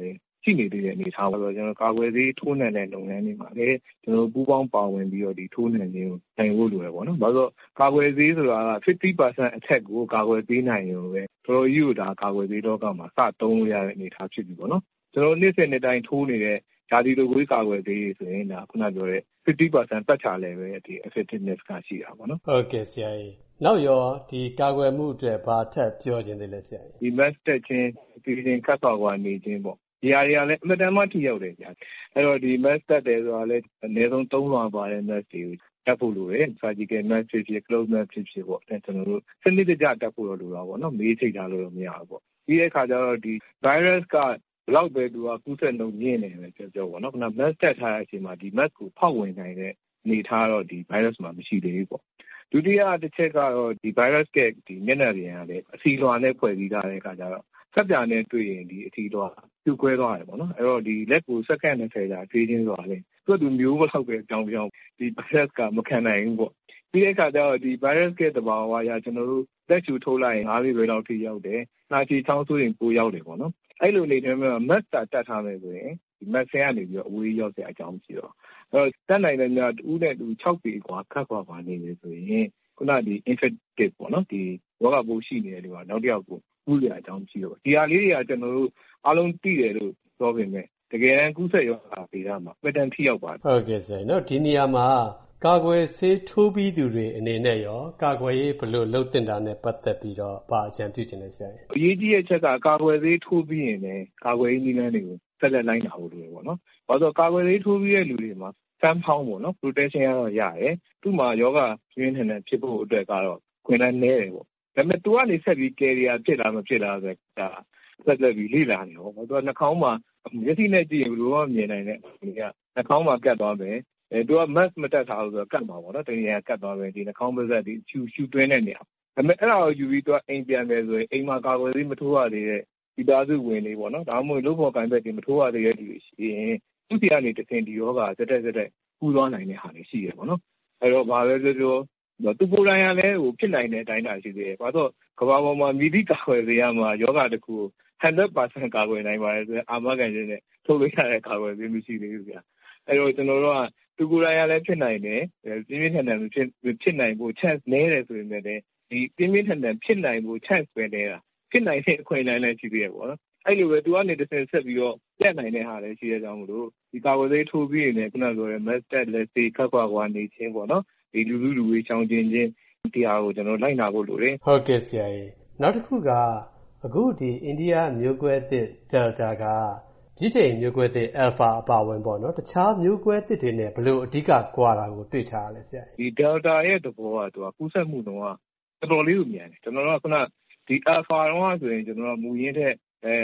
ရှိနေသေးတဲ့အနေအထားပါဆိုတော့ကျွန်တော်ကာကွယ်ဆေးထိုးနှံတဲ့လုပ်ငန်းတွေမှာလည်းကျွန်တော်ပူးပေါင်းပါဝင်ပြီးတော့ဒီထိုးနှံခြင်းကိုနိုင်ဖို့လိုရပေါ့နော်။ဘာလို့ကာကွယ်ဆေးဆိုတာက 50% အထက်ကိုကာကွယ်ပေးနိုင်ရုံပဲတော်တော်ကြီးကိုဒါကာကွယ်ဆေးတော့ကမှာစသုံးလို့ရတဲ့အနေအထားဖြစ်ပြီပေါ့နော်။ကျွန်တော်နေ့စဉ်နေ့တိုင်းထိုးနေတဲ့ဓာတိလိုကွေးကာကွယ်ဆေးဆိုရင်ဒါခုနပြောတဲ့ 50% ပတ်ချလဲပဲဒီ effectiveness ကရှိတာပေါ့နော်။ဟုတ်ကဲ့ဆရာကြီးနောက်ရောဒီကာကွယ်မှုအတွက်ဘာထပ်ပြောခြင်းသေးလဲဆရာကြီးဒီ mask တက်ခြင်းပြည်ချင်းခတ်ခွာခွာနေခြင်းပေါ့ဒီအရာတွေကလည်းအမှန်တမ်းမှထိရောက်တယ်ကြာအဲ့တော့ဒီ mask တက်တယ်ဆိုတာလည်းအနည်းဆုံး3လွှာပါတဲ့ mask တွေကိုတက်ဖို့လိုတယ် surgical mask ဖြစ်ဖြစ် cloth mask ဖြစ်ဖြစ်ပေါ့ကျွန်တော်တို့စနစ်တကျတက်ဖို့လိုတာပေါ့နော်မေးချိတ်ထားလို့မရဘူးပေါ့ပြီးတဲ့အခါကျတော့ဒီ virus ကဘလောက်ပဲသူကကူးစက်နှုန်းမြင့်နေတယ်ပြောပေါ့နော်ခုန mask တက်ထားတဲ့အချိန်မှာဒီ mask ကိုဖောက်ဝင်နိုင်တဲ့အနေထားတော့ဒီ virus မှာမရှိသေးဘူးပေါ့ဒုတိယတစ်ချက်ကတော့ဒီ virus ကဒီမျက်နှာပြင်ကလည်းအဆီလွှာနဲ့ဖွဲ့စည်းထားတဲ့အခါကျတော့စက်ပြာနဲ့တွေ့ရင်ဒီအဆီလွှာပြုတ်ခွဲသွားတယ်ပေါ့နော်အဲ့တော့ဒီလက်ကိုစက္ကန့်20ကြာတွေးချင်းဆိုတာလေသူ့မျိုးဘလောက်ပဲကြောင်းကြောင်းဒီ virus ကမခံနိုင်ဘူးပေါ့ပြီးတဲ့အခါကျတော့ဒီ virus ကတဘာဝအရကျွန်တော်တို့လက်ချူထိုးလိုက်ရင်9လေးပဲလောက်ထိရောက်တယ်နှာချီချောင်းဆိုရင်ပိုရောက်တယ်ပေါ့နော်အဲ့လိုနေတယ်မှာ mask တက်ထားမယ်ဆိုရင်ဒီ mask ကနေပြီးတော့အဝေးရောက်တဲ့အကြောင်းရှိတော့အဲ့တော့တက်နိုင်တဲ့များတူးနဲ့တူ6ပေกว่าခတ်ခွာနေတယ်ဆိုရင်ခုနဒီ infective ပေါ့နော်ဒီရောဂါပိုးရှိနေတယ်လို့ကနောက်တစ်ယောက်ကိုကူးရအကြောင်းရှိတော့ဒီဟာလေးတွေကကျွန်တော်တို့အားလုံးသိတယ်လို့ပြောပေမဲ့တကယ်တမ်းကူးစက်ရောဂါပေတာမှာပက်တန်ထိရောက်ပါတယ်ဟုတ်ကဲ့ဆရာနော်ဒီနေရာမှာကာကွယ်ဆေးထိုးပြီးသူတွေအနေနဲ့ရောကာကွယ်ရေးဘယ်လိုလုပ်တင်တာနဲ့ပတ်သက်ပြီးတော့ပါအကြံပြုခြင်းလဲဆရာအရေးကြီးတဲ့ချက်ကကာကွယ်ဆေးထိုးပြီးရင်လည်းကာကွယ်ရေးနည်းလမ်းတွေကိုဆက်လက်လိုက်နာဖို့လိုတယ်ပေါ့နော်။ဘာလို့ကာကွယ်ဆေးထိုးပြီးတဲ့လူတွေမှာsomehow ပေါ့နော် protection ကတော့ရတယ်သူ့မှာယောဂပြင်းထန်တဲ့ဖြစ်ဖို့အတွက်ကတော့ခွင့်လန်းနေတယ်ပေါ့ဒါပေမဲ့ तू ကနေဆက်ပြီး carrier ဖြစ်လာမဖြစ်လာဆိုတော့ဆက်လက်ပြီးလေ့လာနေရောသူကနှာခေါင်းမှာမျက်စိနဲ့ကြည့်ရင်ဘယ်လိုမှမြင်နိုင်တဲ့ဒီကနှာခေါင်းမှာကတ်သွားမယ်သူက mask မတက်ထားဘူးဆိုတော့ကတ်မှာပေါ့နော်တကယ်ကတ်သွားမယ်ဒီနှာခေါင်းပါးစပ်ဒီရှူတွင်းတဲ့နေရာဒါပေမဲ့အဲ့ဒါကိုယူပြီးသူကအိမ်ပြန်မယ်ဆိုရင်အိမ်မှာကာကွယ်ဆေးမထိုးရသေးတဲ့ဒီသားစုဝင်လေးပေါ့နော်ဒါမှမဟုတ်လို့ပေါ်ကန်ဘက်ဒီမထိုးရသေးတဲ့လူတွေရှိရင်သူစီကနေတခင်ဒီယောဂစက်တက်ကူးသွားနိုင်တဲ့ဟာတွေရှိတယ်ပေါ့နော်အဲ့တော့ဘာပဲပြောသူကိုယ်တိုင်ကလည်းဖြစ်နိုင်တဲ့အတိုင်းအတာရှိသေးတယ်ဘာလို့ကမ္ဘာပေါ်မှာမြည်သည့်ကာကွယ်ဆေးရမှာယောဂတစ်ခု 100% ကာကွယ်နိုင်ပါတယ်ဆိုရင်အာမခံချက်နဲ့ထုတ်လို့ရတဲ့ကာကွယ်ဆေးမရှိသေးဘူးဗျာအဲ့တော့ကျွန်တော်တို့ကသူကိုယ်တိုင်ကလည်းဖြစ်နိုင်တယ်ပြင်းပြင်းထန်ထန်ဖြစ်နိုင်ဖို့ chance နည်းတယ်ဆိုရင်လည်းဒီပြင်းပြင်းထန်ထန်ဖြစ်နိုင်ဖို့ chance ပဲနေတာဖြစ်နိုင်တဲ့အခွင့်အရေးလည်းရှိသေးတယ်ပေါ့နော်အဲ့လိုပဲသူကနေတစ်ဆင့်ဆက်ပြီးတော့ပြတ်နိုင်တဲ့ဟာလည်းရှိရကြအောင်မလို့ဒီကာကွယ်ဆေးထိုးပြီးရင်လည်းခုနပြောတဲ့ mask တက်လက်ဆေးခတ်ခွာခွာနေခြင်းပေါ့နော်ဒီလူဝေးချောင်းချင်းဒီဟာကိုကျွန်တော်လိုက်နာဖို့လိုတယ်ဟုတ်ကဲ့ဆရာကြီးနောက်တစ်ခုကအခုဒီအိန္ဒိယမျိုးကွဲသစ် Delta ကဗြိတိန်မျိုးကွဲသစ် Alpha အပါဝင်ပေါ့နော်တခြားမျိုးကွဲသစ်တွေနဲ့ဘယ်လိုအဓိကကွာတာကိုတွေ့ထားရလဲဆရာကြီးဒီ Delta ရဲ့သဘောကသူကကူးစက်မှုတော့တော်တော်လေးကိုမြန်တယ်ကျွန်တော်တို့ကခုနဒီ Alpha တော့ဆိုရင်ကျွန်တော်တို့မူရင်းတဲ့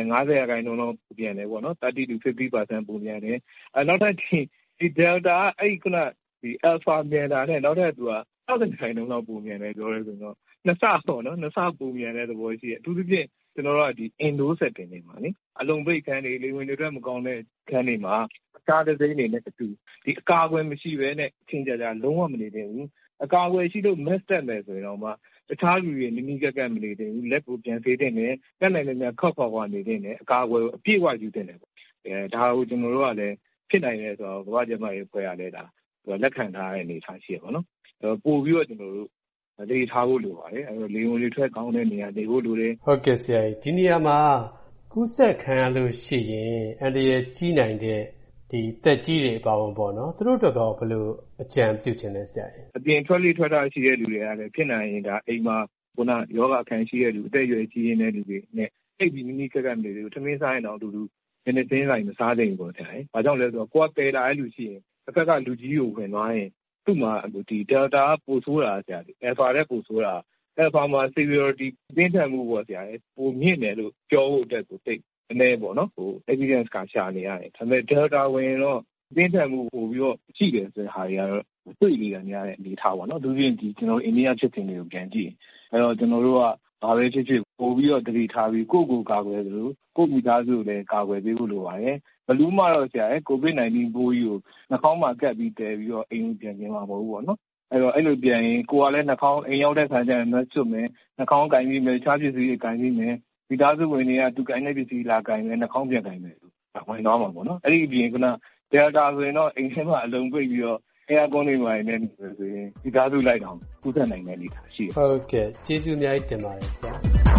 90%တော့ပြန်တယ်ပေါ့နော်30 to 50% ပုံပြန်တယ်နောက်ထပ်ဒီ Delta အဲ့ခုနဒီ Alpha မြန်တာနဲ့နောက်ထပ်သူက60%တော့ပုံပြန်တယ်ပြောရဲဆိုတော့နှစ်ဆပေါ့နော်နှစ်ဆပုံမြန်တဲ့သဘောရှိတယ်အထူးသဖြင့်ကျွန်တော်တို့ကဒီ Indo setting တွေမှာလေအလုံးပိတ်ခန်းတွေလေဝင်တွေအတွက်မကောင်းတဲ့ခန်းတွေမှာအခြားတစ်စိမ့်တွေနဲ့အတူဒီအကာအကွယ်မရှိဘဲနဲ့အချင်းကြကြလုံးဝမနေသေးဘူးအကာအကွယ်ရှိလို့ mask တက်မယ်ဆိုရင်တော့မှတခြားလူတွေနီးနီးကပ်ကပ်မနေသေးဘူးလက်ကိုပြန်သေးတဲ့နဲ့တက်နိုင်တဲ့များခောက်ခွာခွာနေတဲ့နဲ့အကာအကွယ်ကိုအပြည့်အဝယူတဲ့နဲ့ပေါ့ဒါကိုကျွန်တော်တို့ကလည်းဖြစ်နိုင်တယ်ဆိုတော့ဘာကြမ်းမရေးဖွဲ့ရလဲဒါလက်ခံထားတဲ့အနေအထားရှိရပါတော့ပို့ပြီးတော့ကျွန်တော်တို့လေထားဖို့လိုပါတယ်အဲတော့လေဝင်လေထွက်ကောင်းတဲ့နေရာနေဖို့လိုတယ်ဟုတ်ကဲ့ဆရာကြီးဒီနေရာမှာကူးစက်ခံရလို့ရှိရင်အန္တရာယ်ကြီးနိုင်တဲ့ဒီသက်ကြီးတွေအပါဝင်ပေါ့နော်သူတို့တော့ဘယ်လိုအကြံပြုချင်လဲဆရာကြီးအပြင်ထွက်လေထွက်တာရှိတဲ့လူတွေကလည်းဖြစ်နိုင်ရင်ဒါအိမ်မှာခုနယောဂအခန်းရှိတဲ့လူအသက်အရွယ်ကြီးရင်းတဲ့လူတွေနဲ့အိပ်ပြီးနီးနီးကပ်ကပ်နေတယ်ထမင်းစားရင်တော့အတူတူနည်းနည်းသင်းဆိုင်မစားနိုင်ဘူးဆရာကြီး။ဘာကြောင့်လဲဆိုတော့ကိုယ်ကပယ်လာတဲ့လူရှိရင်တစ်ခါကလူကြီးကိုဝင်သွားရင်သူ့မှာဒီ Delta ပိုဆိုးတာဆရာကြီး Alpha နဲ့ပိုဆိုးတာ Alpha မှာ severity ပြင်းထန်မှုပေါ့ဆရာကြီးပိုမြင့်တယ်လို့ပြောဖို့အတွက်ကိုသိအနေပေါ့နော်ဟို evidence ကရှာနေရတယ်ဒါပေမဲ့ Delta ဝင်တော့ပြင်းထန်မှုပို့ပြီးတော့ရှိတယ်ဆိုတဲ့ဟာတွေကတော့တွေ့နေရတဲ့အနေထားပါနော်သူပြင်ဒီကျွန်တော်အိန္ဒိယဖြစ်စဉ်တွေကိုပြန်ကြည့်အဲ့တော့ကျွန်တော်တို့ကဘာပဲဖြစ်ဖြစ်ပို့ပြီးတော့တတိထားပြီးကိုယ့်ကိုယ်ကာကွယ်သလိုကိုယ့်မိသားစုကိုလည်းကာကွယ်ပေးဖို့လိုပါတယ်ဘလူးမှတော့ဆရာရဲ့ COVID-19 ပိုးကြီးကိုနှာခေါင်းမှာကပ်ပြီးတည်ပြီးတော့အိမ်ကိုပြန်ကျင်မှာမဟုတ်ဘူးပေါ့နော်အဲ့တော့အဲ့လိုပြန်ရင်ကိုကလည်းနှာခေါင်းအိမ်ရောက်တဲ့ခါကျရင်မချွတ်မယ်နှာခေါင်းကင်ပြီးမယ်ခြားပစ္စည်းတွေကင်ပြီးမယ်မိသားစုဝင်တွေကသူကင်တဲ့ပစ္စည်းလာကင်မယ်နှာခေါင်းပြန်ကင်မယ်ဝင်သွားမှာပေါ့နော်အဲ့ဒီအပြင်ကDelta ဆိုရင်တော့အိမ်ထဲမှာအလုံးပိတ်ပြီးတော့Aircon တွေမှာနေဆိုရင်ဒီသားစုလိုက်အောင်ကူးစက်နိုင်တဲ့အနေအထားရှိတယ်ဟုတ်ကဲ့ကျေးဇူးအများကြီးတင်ပါတယ်ဆရာ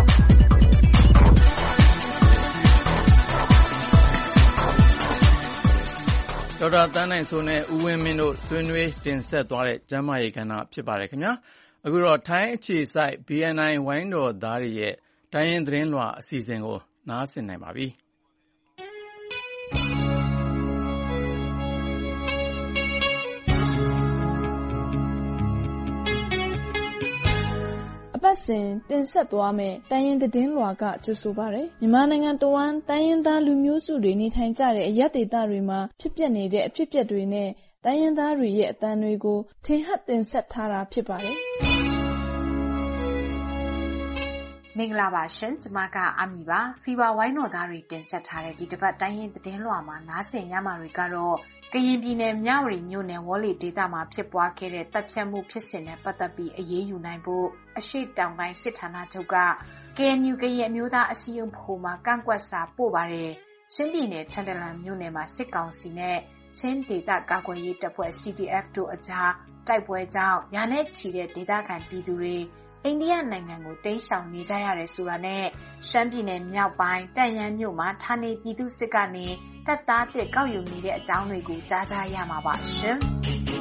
ဒေါက်တာသန်းနိုင်စိုးနဲ့ဦးဝင်းမင်းတို့ဆွေးနွေးတင်ဆက်သွားတဲ့ကျန်းမာရေးကဏ္ဍဖြစ်ပါတယ်ခင်ဗျာအခုတော့ထိုင်းအခြေစိုက် BNI ဝိုင်းတော်သားတွေရဲ့တိုင်းရင်းသတင်းလွှာအစီအစဉ်ကိုနားဆင်နိုင်ပါပြီပတ်စဉ်တင်ဆက်သွားမယ့်တိုင်းရင်းသတင်းလွှာကကြိုဆိုပါရယ်မြန်မာနိုင်ငံတဝန်းတိုင်းရင်းသားလူမျိုးစုတွေနေထိုင်ကြတဲ့အရပ်ဒေသတွေမှာဖြစ်ပျက်နေတဲ့အဖြစ်အပျက်တွေနဲ့တိုင်းရင်းသားတွေရဲ့အသံတွေကိုထင်ဟပ်တင်ဆက်ထားတာဖြစ်ပါတယ်မင်္ဂလာပါရှင်ကျမကအမီပါဖီဘာဝိုင်းတော်သားတွေတင်ဆက်ထားတဲ့ဒီတစ်ပတ်တိုင်းရင်းသတင်းလွှာမှာနားဆင်ရမှာတွေကတော့ကရင်ပြည်နယ်မြဝတီမြို့နယ်ဝေါ်လီဒေသမှာဖြစ်ပွားခဲ့တဲ့တပ်ဖြတ်မှုဖြစ်စဉ်နဲ့ပတ်သက်ပြီးအရေးယူနိုင်ဖို့အရှိတောင်ပိုင်းစစ်ဌာနချုပ်က KNU ကရင်အမျိုးသားအစည်းအရုံးဖို့မှာကန့်ကွက်စာပို့ပါတယ်။ချင်းပြည်နယ်ထန်တလန်မြို့နယ်မှာစစ်ကောင်စီနဲ့ချင်းဒေသကာကွယ်ရေးတပ်ဖွဲ့ CDF တို့အကြားတိုက်ပွဲကြောင့်ရာနဲ့ချီတဲ့ဒေသခံပြည်သူတွေအိန္ဒိယနိုင်ငံကိုတိမ်းရှောင်နေကြရတယ်ဆိုတာနဲ့ရှမ်းပြည်နယ်မြောက်ပိုင်းတန့်ယန်းမြို့မှာဌာနေပြည်သူစစ်ကနေတပ်သားတစ်ကောက်ယူနေတဲ့အကြောင်းတွေကိုကြားကြရမှာပါရှင်။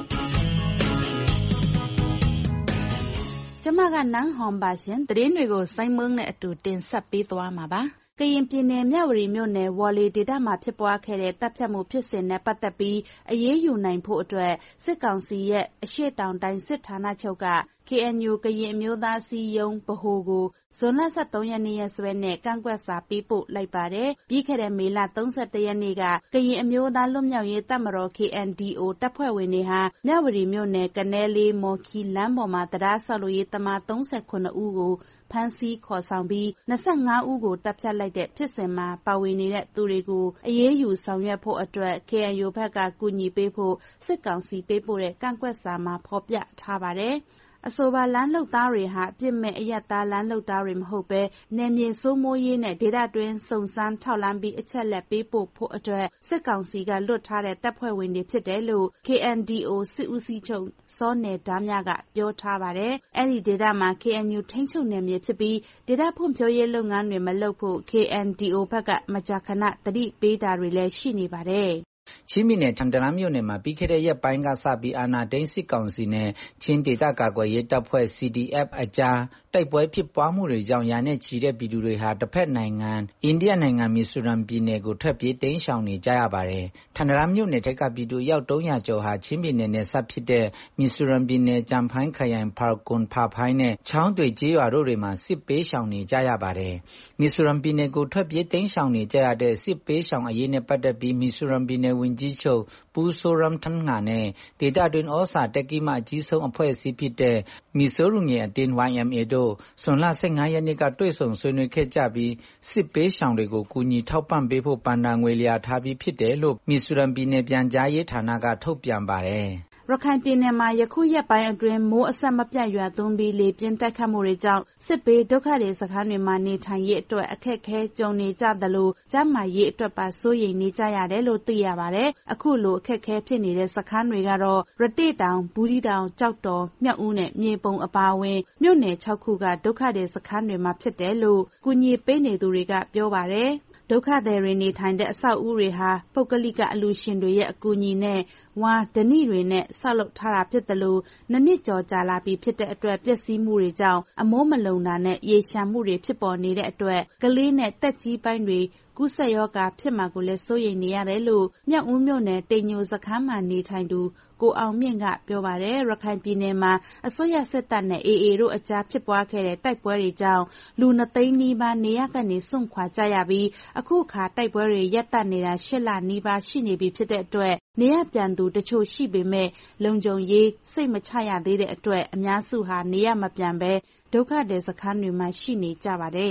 ကျမကနန်းဟွန်ပါရှင်သတင်းတွေကိုစိုင်းမုံနဲ့အတူတင်ဆက်ပေးသွားမှာပါ။ကရင်ပြည်နယ်မြဝတီမြို့နယ်ဝေါ်လီဒေသမှာဖြစ်ပွားခဲ့တဲ့တပ်ဖြတ်မှုဖြစ်စဉ်နဲ့ပတ်သက်ပြီးအရေးယူနိုင်ဖို့အတွက်စစ်ကောင်စီရဲ့အရှေ့တောင်တိုင်းစစ်ဌာနချုပ်က KNU ကရင်အမျိုးသားအစည်းအရုံးဗဟိုကိုဇွန်လ 23 ရက်နေ့ရက်စွဲနဲ့ကန့်ကွက်စာပေးပို့လိုက်ပါတယ်။ပြီးခဲ့တဲ့မေလ 31 ရက်နေ့ကကရင်အမျိုးသားလွတ်မြောက်ရေးတပ်မတော် KNDO တပ်ဖွဲ့ဝင်တွေဟာမြဝတီမြို့နယ်ကနဲလေးမော်ခီလမ်းပေါ်မှာတရားဆောက်လုပ်ရေးသမား39ဦးကိုဖမ်းဆီးခေါ်ဆောင်ပြီး25ဦးကိုတပ်ဖြတ်လိုက်တဲ့ဖြစ်စဉ်မှာပါဝင်နေတဲ့သူတွေကိုအရေးယူဆောင်ရွက်ဖို့အတွက် KNU ဘက်ကကူညီပေးဖို့စစ်ကောင်စီပေးပို့တဲ့ကန့်ကွက်စာမှာဖော်ပြထားပါတယ်။အဆိုပါလမ်းလုပ်သားတွေဟာပြစ်မဲ့အယက်သားလမ်းလုပ်သားတွေမဟုတ်ဘဲနယ်မြေစိုးမိုးရေးနဲ့ဒေသတွင်းစုံစမ်းထောက်လှမ်းပြီးအချက်လက်ပေးပို့ဖို့အတွက်စစ်ကောင်စီကလွတ်ထားတဲ့တပ်ဖွဲ့ဝင်တွေဖြစ်တယ်လို့ KNDO စစ်ဦးစီးချုပ်စောနယ်ဒါမြကပြောထားပါတယ်။အဲ့ဒီဒေသမှာ KNU ထိန်းချုပ်နယ်မြေဖြစ်ပြီးဒေသဖွံ့ဖြိုးရေးလုပ်ငန်းတွေမလုပ်ဖို့ KNDO ဘက်ကမကြာခဏတတိပေးတာတွေလည်းရှိနေပါတယ်။ချင်းပြည်နယ်ထန်တလန်မြို့နယ်မှာပြီးခဲ့တဲ့ရက်ပိုင်းကစပြီးအာဏာသိမ်းစစ်ကောင်စီနဲ့ချင်းဒေသကာကွယ်ရေးတပ်ဖွဲ့ CDF အကြားတိုက်ပွဲဖြစ်ပွားမှုတွေကြောင့်ရာနဲ့ချီတဲ့ပြည်သူတွေဟာတစ်ဖက်နိုင်ငံအိန္ဒိယနိုင်ငံမီဇိုရမ်ပြည်နယ်ကိုထွက်ပြေးတိမ်းရှောင်နေကြရပါတယ်။ထန်တလန်မြို့နယ်ထက်ကပြည်သူရောက်300ကျော်ဟာချင်းပြည်နယ်နဲ့ဆက်ဖြစ်တဲ့မီဇိုရမ်ပြည်နယ်ဂျမ်ဖိုင်းခရိုင်ဖာကွန်ဖာဖိုင်းနဲ့ချောင်းတွေကျေးရွာတို့တွေမှာစစ်ပေးရှောင်နေကြရပါတယ်။မီဇိုရမ်ပြည်နယ်ကိုထွက်ပြေးတိမ်းရှောင်နေကြရတဲ့စစ်ပေးရှောင်အရေးနဲ့ပတ်သက်ပြီးမီဇိုရမ်ပြည်နယ်ဝန်ကြီးချုပ်ပူဆိုရမ်ထန်ငါနဲ့ဒေတာတွင်ဩစာတက်ကိမအကြီးဆုံးအဖွဲ့အစည်းဖြစ်တဲ့မီဇိုရမ်ရဲ့အတင်း YMA တို့ဇွန်လ15ရက်နေ့ကတွေ့ဆုံဆွေးနွေးခဲ့ကြပြီးစစ်ပေးရှောင်တွေကိုကူညီထောက်ပံ့ပေးဖို့ပန်တာငွေလျာထားပြီးဖြစ်တယ်လို့မီဇိုရမ်ပြည်နယ်ပြန်ကြားရေးဌာနကထုတ်ပြန်ပါတယ်။ရခိုင်ပြည်နယ်မှာယခုရက်ပိုင်းအတွင်းမိုးအဆက်မပြတ်ရွာသွန်းပြီးလေပြင်းတိုက်ခတ်မှုတွေကြောင့်စစ်ဘေးဒုက္ခတွေစခန်းတွေမှာနေထိုင်ရေးအတွက်အခက်အခဲကြုံနေကြသလိုကျန်းမာရေးအတွက်ပါစိုးရိမ်နေကြရတယ်လို့သိရပါတယ်။အခုလိုအခက်အခဲဖြစ်နေတဲ့စခန်းတွေကတော့ရတိတောင်၊ဘူးဒီတောင်၊ကြောက်တော်၊မြောက်ဦးနဲ့မြေပုံအပါအဝင်မြို့နယ်6ခုကဒုက္ခတွေစခန်းတွေမှာဖြစ်တယ်လို့ကူညီပေးနေသူတွေကပြောပါတယ်။ဒုက္ခသည်တွေနေထိုင်တဲ့အဆောက်အဦတွေဟာပုဂ္ဂလိကအလှူရှင်တွေရဲ့အကူအညီနဲ့ဝါဓနိတွေနဲ့ဆောက်လုပ်ထားတာဖြစ်တယ်လို့နှစ်ကျော်ကြာလာပြီဖြစ်တဲ့အတွက်ပျက်စီးမှုတွေကြောင့်အမိုးမလုံတာနဲ့ရေရှမ်းမှုတွေဖြစ်ပေါ်နေတဲ့အတွက်ကလေးနဲ့တက်ကြီးပိုင်းတွေကူးစက်ရောဂါဖြစ်မှာကိုလည်းစိုးရိမ်နေရတယ်လို့မြောက်ဦးမြို့နယ်တိမ်ညိုစခန်းမှာနေထိုင်သူကိုအောင်မြင့်ကပြောပါတယ်။ရခိုင်ပြည်နယ်မှာအစိုးရစစ်တပ်နဲ့ AA တို့အကြားဖြစ်ပွားခဲ့တဲ့တိုက်ပွဲတွေကြောင့်လူ2သိန်းနီးပါးနေရကနေစွန့်ခွာကြရပြီးအခုခါတိုက်ပွဲတွေရပ်တန့်နေတာ8လနီးပါးရှိနေပြီဖြစ်တဲ့အတွက်နေရပြန်သူတချို့ရှိပေမဲ့လုံခြုံရေးစိတ်မချရသေးတဲ့အတွက်အများစုဟာနေရမပြန်ဘဲဒုက္ခသည်စခန်းတွေမှာရှိနေကြပါတယ်။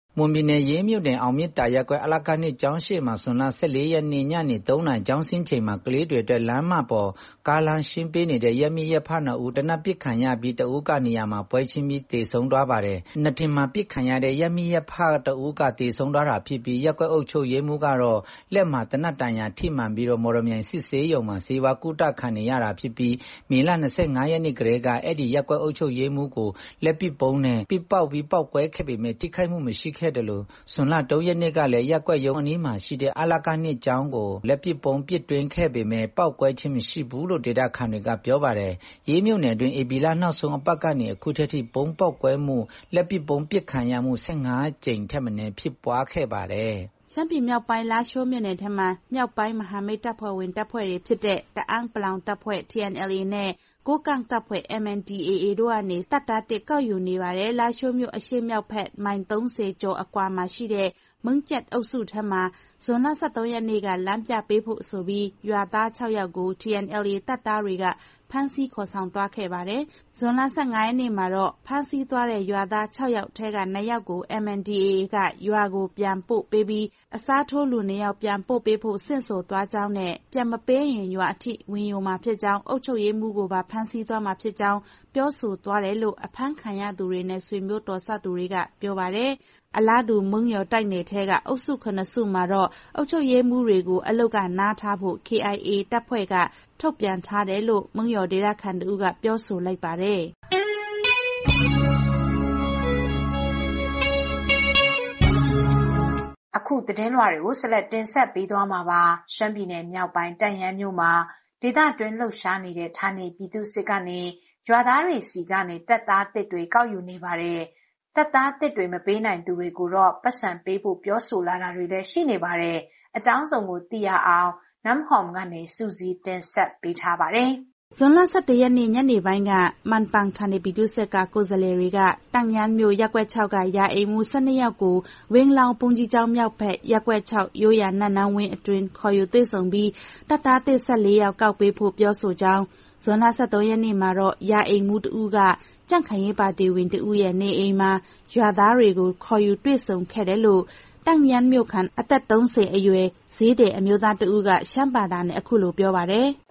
မွန်ပြည်နယ်ရေးမြို့နယ်အောင်မြစ်တာရပ်ကွက်အလကနှစ်ကျောင်းရှိမှာဇွန်လ14ရက်နေ့ညနေ3နာရီကျောင်းဆင်းချိန်မှာကလေးတွေအတွက်လမ်းမပေါ်ကားလမ်းရှင်းပေးနေတဲ့ရက်မိရက်ဖ2ဦးတနက်ပစ်ခံရပြီးတဦးကနေရာမှာပွဲချင်းပြီးတေဆုံးသွားပါတယ်။နှစ်တင်မှာပစ်ခံရတဲ့ရက်မိရက်ဖတဦးကတေဆုံးသွားတာဖြစ်ပြီးရပ်ကွက်အုပ်ချုပ်ရေးမှူးကတော့လက်မှာတနက်တန်ရာထိမှန်ပြီးတော့မော်ရမြိုင်စစ်ဆေးရုံမှာစေဝါကုတခံနေရတာဖြစ်ပြီးမေလ25ရက်နေ့ကလေးကအဲ့ဒီရပ်ကွက်အုပ်ချုပ်ရေးမှူးကိုလက်ပစ်ပုံးနဲ့ပစ်ပေါက်ပြီးပောက်ကွဲခဲ့ပေမဲ့ထိခိုက်မှုမရှိခဲ့တယ်လို့ဇွန်လ3ရက်နေ့ကလည်းရက်ကွက်ရုံအနီးမှာရှိတဲ့အလကနှစ်ကျောင်းကိုလက်ပစ်ပုံးပစ်တွင်းခဲ့ပေမဲ့ပောက်ကွဲခြင်းမရှိဘူးလို့ဒေတာခန်တွေကပြောပါတယ်။ရေးမြို့နယ်တွင်ABလနောက်ဆုံးအပတ်ကနေအခုထက်ထိပုံးပောက်ကွဲမှုလက်ပစ်ပုံးပစ်ခံရမှု15ကြိမ်ထက်မနည်းဖြစ်ပွားခဲ့ပါတယ်။ရှမ်းပြည်မြောက်ပိုင်းလားရှိုးမြို့နယ်ထဲမှာမြောက်ပိုင်းမဟာမိတ်တပ်ဖွဲ့ဝင်တပ်ဖွဲ့တွေဖြစ်တဲ့တအန်းပလောင်တပ်ဖွဲ့ TNLA နဲ့ကိုကန့်တပ်ဖွဲ့ MNDAA တို့ကနေတပ်သားတစ်ကောက်ယူနေပါတယ်။လားရှိုးမြို့အရှေ့မြောက်ဘက်မိုင်30ကျော်အကွာမှာရှိတဲ့မုံကျက်အုပ်စုထက်မှာဇွန်လ23ရက်နေ့ကလမ်းပြပေးဖို့ဆိုပြီးရွာသား6ယောက်ကို TNLA တပ်သားတွေကဖမ်းဆီးခေါ်ဆောင်သွားခဲ့ပါတယ်။ဇွန်လ15ရက်နေ့မှာတော့ဖမ်းဆီးသွားတဲ့ရွာသား6ယောက်ထဲက2ယောက်ကို MNDAA ကရွာကိုပြန်ပို့ပေးပြီးအစားထိုးလူ2ယောက်ပြန်ပို့ပေးဖို့ဆင့်ဆိုသွားကြောင်းနဲ့ပြန်မပေးရင်ရွာအထိဝင်ယူမှာဖြစ်ကြောင်းအုပ်ချုပ်ရေးမှူးကိုပါဖမ်းဆီးသွားမှာဖြစ်ကြောင်းပြောဆိုသွားတယ်လို့အဖမ်းခံရသူတွေနဲ့ဆွေမျိုးတော်စသူတွေကပြောပါတယ်။အလားတူမုံရော်တိုက်နယ်ထဲကအုပ်စု9စုမှာတော့အုပ်ချုပ်ရေးမှူးတွေကိုအလုတ်ကနားထားဖို့ KIA တပ်ဖွဲ့ကထုတ်ပြန်ထားတယ်လို့မုံရော်ဒေသခံတူကပြောဆိုလိုက်ပါတယ်။အခုသတင်းလွှာတွေကိုဆက်လက်တင်ဆက်ပေးသွားမှာပါ။ရှမ်းပြည်နယ်မြောက်ပိုင်းတန့်ယန်းမြို့မှာဒေသတွင်းလှုပ်ရှားနေတဲ့ဌာနေပြည်သူစစ်ကနေရွာသားတွေစီကနေတပ်သားတစ်တွေကောက်ယူနေပါတယ်။တပ်သားတစ်တွေမပေးနိုင်သူတွေကိုတော့ပတ်စံပေးဖို့ပြောဆိုလာတာတွေလည်းရှိနေပါတယ်။အကြောင်းစုံကိုသိရအောင်နမ်ဟောမ်ကနေစူစီတင်ဆက်ပေးထားပါတယ်။ဇွန်လ17ရက်နေ့ညနေပိုင်းကမန်ပန်ဌာနေပြည်သူ့စစ်ကကိုယ်စားလှယ်တွေကတန့်ယန်းမြို့ရပ်ကွက်6ကရာအိမ်မှု12ယောက်ကိုဝင်းလောင်ပုံကြီးကျောင်းမြောက်ဘက်ရပ်ကွက်6ရိုးရာနတ်နန်းဝင်းအတွင်းခေါ်ယူသွေးဆောင်ပြီးတပ်သားသစ်14ယောက်ကောက်ပေးဖို့ပြောဆိုကြောင်းဇွန်လ23ရက်နေ့မှာတော့ရာအိမ်မှုတဦးကကြန့်ခိုင်ရေးပါတီဝင်တဦးရဲ့နေအိမ်မှာရွာသားတွေကိုခေါ်ယူတွေ့ဆုံခဲ့တယ်လို့တန့်ယန်းမြို့ခံအသက်30အရွယ်ဈေးတဲ့အမျိုးသားတဦးကရှမ်းဘာသာနဲ့အခုလိုပြောပါတယ်။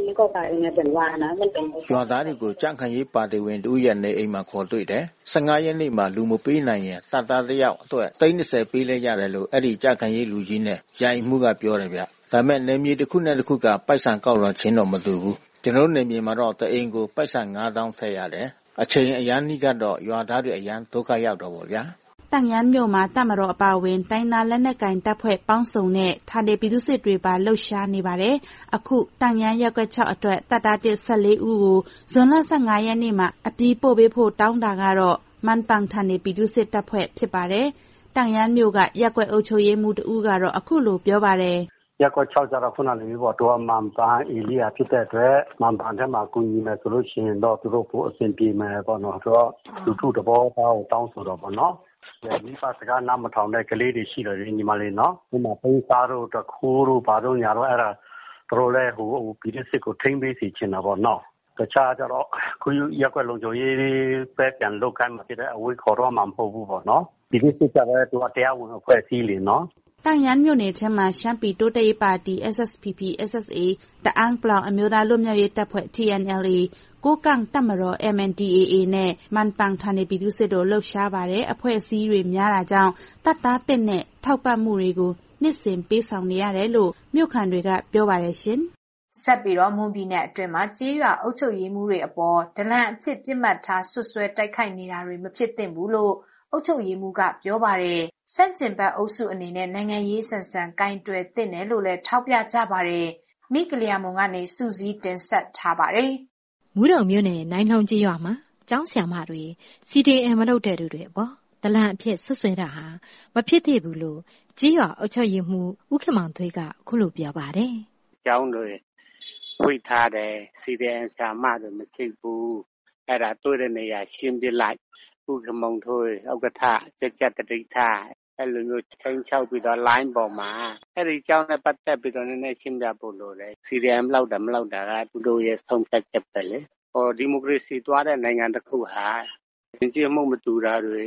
ရွာသားတွေကိုကြန့်ခိုင်ရေးပါတီဝင်တဦးရဲ့နေအိမ်မှာခေါ်တွေ့တယ်။15ရက်နေ့မှာလူမပေးနိုင်ရင်တပ်သားတစ်ယောက်အတွက်30ပေးလိုက်ရတယ်လို့အဲ့ဒီကြန့်ခိုင်ရေးလူကြီးနဲ့ယာယီမှုကပြောတယ်ဗျ။ဒါမဲ့နေမြေတစ်ခုနဲ့တစ်ခုကပိုက်ဆံကောက်တော့ချင်းတော့မတူဘူး။ကျွန်တော်နေမြေမှာတော့တအိမ်ကိုပိုက်ဆံ9000ထည့်ရတယ်။အချိန်အရန်ကြီးကတော့ရွာသားတွေအရန်ဒုက္ခရောက်တော့ပေါ့ဗျာ။တန့်ယန်းမြို့မှာတပ်မတော်အပါအဝင်တိုင်းသားလက်နက်ကင်တပ်ဖွဲ့ပေါင်းစုံနဲ့ဌာနေပြည်သူ့စစ်တွေပါလှုပ်ရှားနေပါတယ်။အခုတန့်ယန်းရပ်ကွက်6အတွက်တပ်သားတစ်14ဦးကိုဇွန်လ15ရက်နေ့မှာအပြီးပို့ပေးဖို့တောင်းတာကတော့မန်ပန်ဌာနေပြည်သူ့စစ်တပ်ဖွဲ့ဖြစ်ပါတယ်။တန့်ယန်းမြို့ကရပ်ကွက်အုပ်ချုပ်ရေးမှူးတဦးကတော့အခုလိုပြောပါတယ်။ရပ်ကွက်6ကျတော့ခုနလေးပေါ့တော့မန်ပန်အေလီယာဖြစ်တဲ့အတွက်မန်ပန်ထဲမှာကူညီမယ်ဆိုလို့ရှိရင်တော့သူတို့ကိုအဆင်ပြေမယ်ပေါ့နော်။ဆိုတော့လူထုတဘောသားကိုတောင်းဆိုတော့ပေါ့နော်။မိဘစကားနားမထောင်တဲ့ကလေးတွေရှိတယ်ညီမလေးနော်ဒီမှာပိန်းစားတို့တခိုးတို့ဘာတို့ညာတော့အဲ့ဒါတို့လည်းပြည်သူစစ်ကိုထိမ့်ပေးစီချင်တာပေါ့နော်တခြားကျတော့ခုရက်ွက်လုံခြုံရေးပဲပြန်လုတ်ခိုင်းမှဖြစ်တဲ့အဝေးခေါ်တော့မှမဟုတ်ဘူးပေါ့နော်ပြည်သူစစ်ကြတဲ့သူကတရားဝင်အဖွဲ့အစည်းလေနော်တန့်ယန်းမြို့နယ်ထဲမှာရှမ်းပြည်တိုးတက်ရေးပါတီ SSPP SSA တအန်းပလောင်အမျိုးသားလွတ်မြောက်ရေးတပ်ဖွဲ့ TNLA ကိုကန့်တပ်မတော် MNDAA နဲ့မန်ပန်ဌာနေပြည်သူ့စစ်တို့လှုပ်ရှားပါတယ်အဖွဲ့အစည်းတွေများတာကြောင့်တပ်သားတစ်နဲ့ထောက်ပံ့မှုတွေကိုနှစ်စဉ်ပေးဆောင်နေရတယ်လို့မြို့ခံတွေကပြောပါတယ်ရှင်ဆက်ပြီးတော့မွန်ပြည်နယ်အတွင်းမှာကြေးရွာအုပ်ချုပ်ရေးမှုတွေအပေါ်ဒလန်အဖြစ်ပြစ်မှတ်ထားဆွဆွဲတိုက်ခိုက်နေတာတွေမဖြစ်သင့်ဘူးလို့အုပ်ချုပ်ရေးမှုကပြောပါတယ်စန့်ကျင်ဘက်အုပ်စုအနေနဲ့နိုင်ငံရေးဆန်ဆန်ကင်တွယ်သင့်တယ်လို့လည်းထောက်ပြကြပါတယ်မိကလျာမုံကနေစူစီးတင်ဆက်ထားပါတယ်မူးတုံမြို့နယ်နိုင်နှုံကြီးရွာမှာကျောင်းဆရာမတွေ CDM မလုပ်တဲ့သူတွေပေါ့ဒလန်အဖြစ်ဆွဆွဲတာဟာမဖြစ်သင့်ဘူးလို့ကြီးရွာအုပ်ချုပ်ရေးမှုဦးခင်မောင်သွေးကအခုလိုပြောပါတယ်ကျောင်းတွေဝိထားတယ် CDM ဆရာမတွေမရှိဘူးအဲ့ဒါတွေ့တဲ့နေရာရှင်းပြလိုက်ဦးခင်မောင်သွေးဥက္ကဋ္ဌကြက်တတိထားအဲ့လိုမျိုးချင်းချောက်ပြီးတော့ line ပေါ်မှာအဲ့ဒီကျောင်းနဲ့ပတ်သက်ပြီးတော့နည်းနည်းရှင်းပြဖို့လိုတယ် CDM လောက်တာမလောက်တာကသူတို့ရဲ့ဆုံးဖြတ်ချက်ပဲလေဒီမိုကရေစီသွားတဲ့နိုင်ငံတစ်ခုဟာယဉ်ကျေးမှုမတူတာတွေ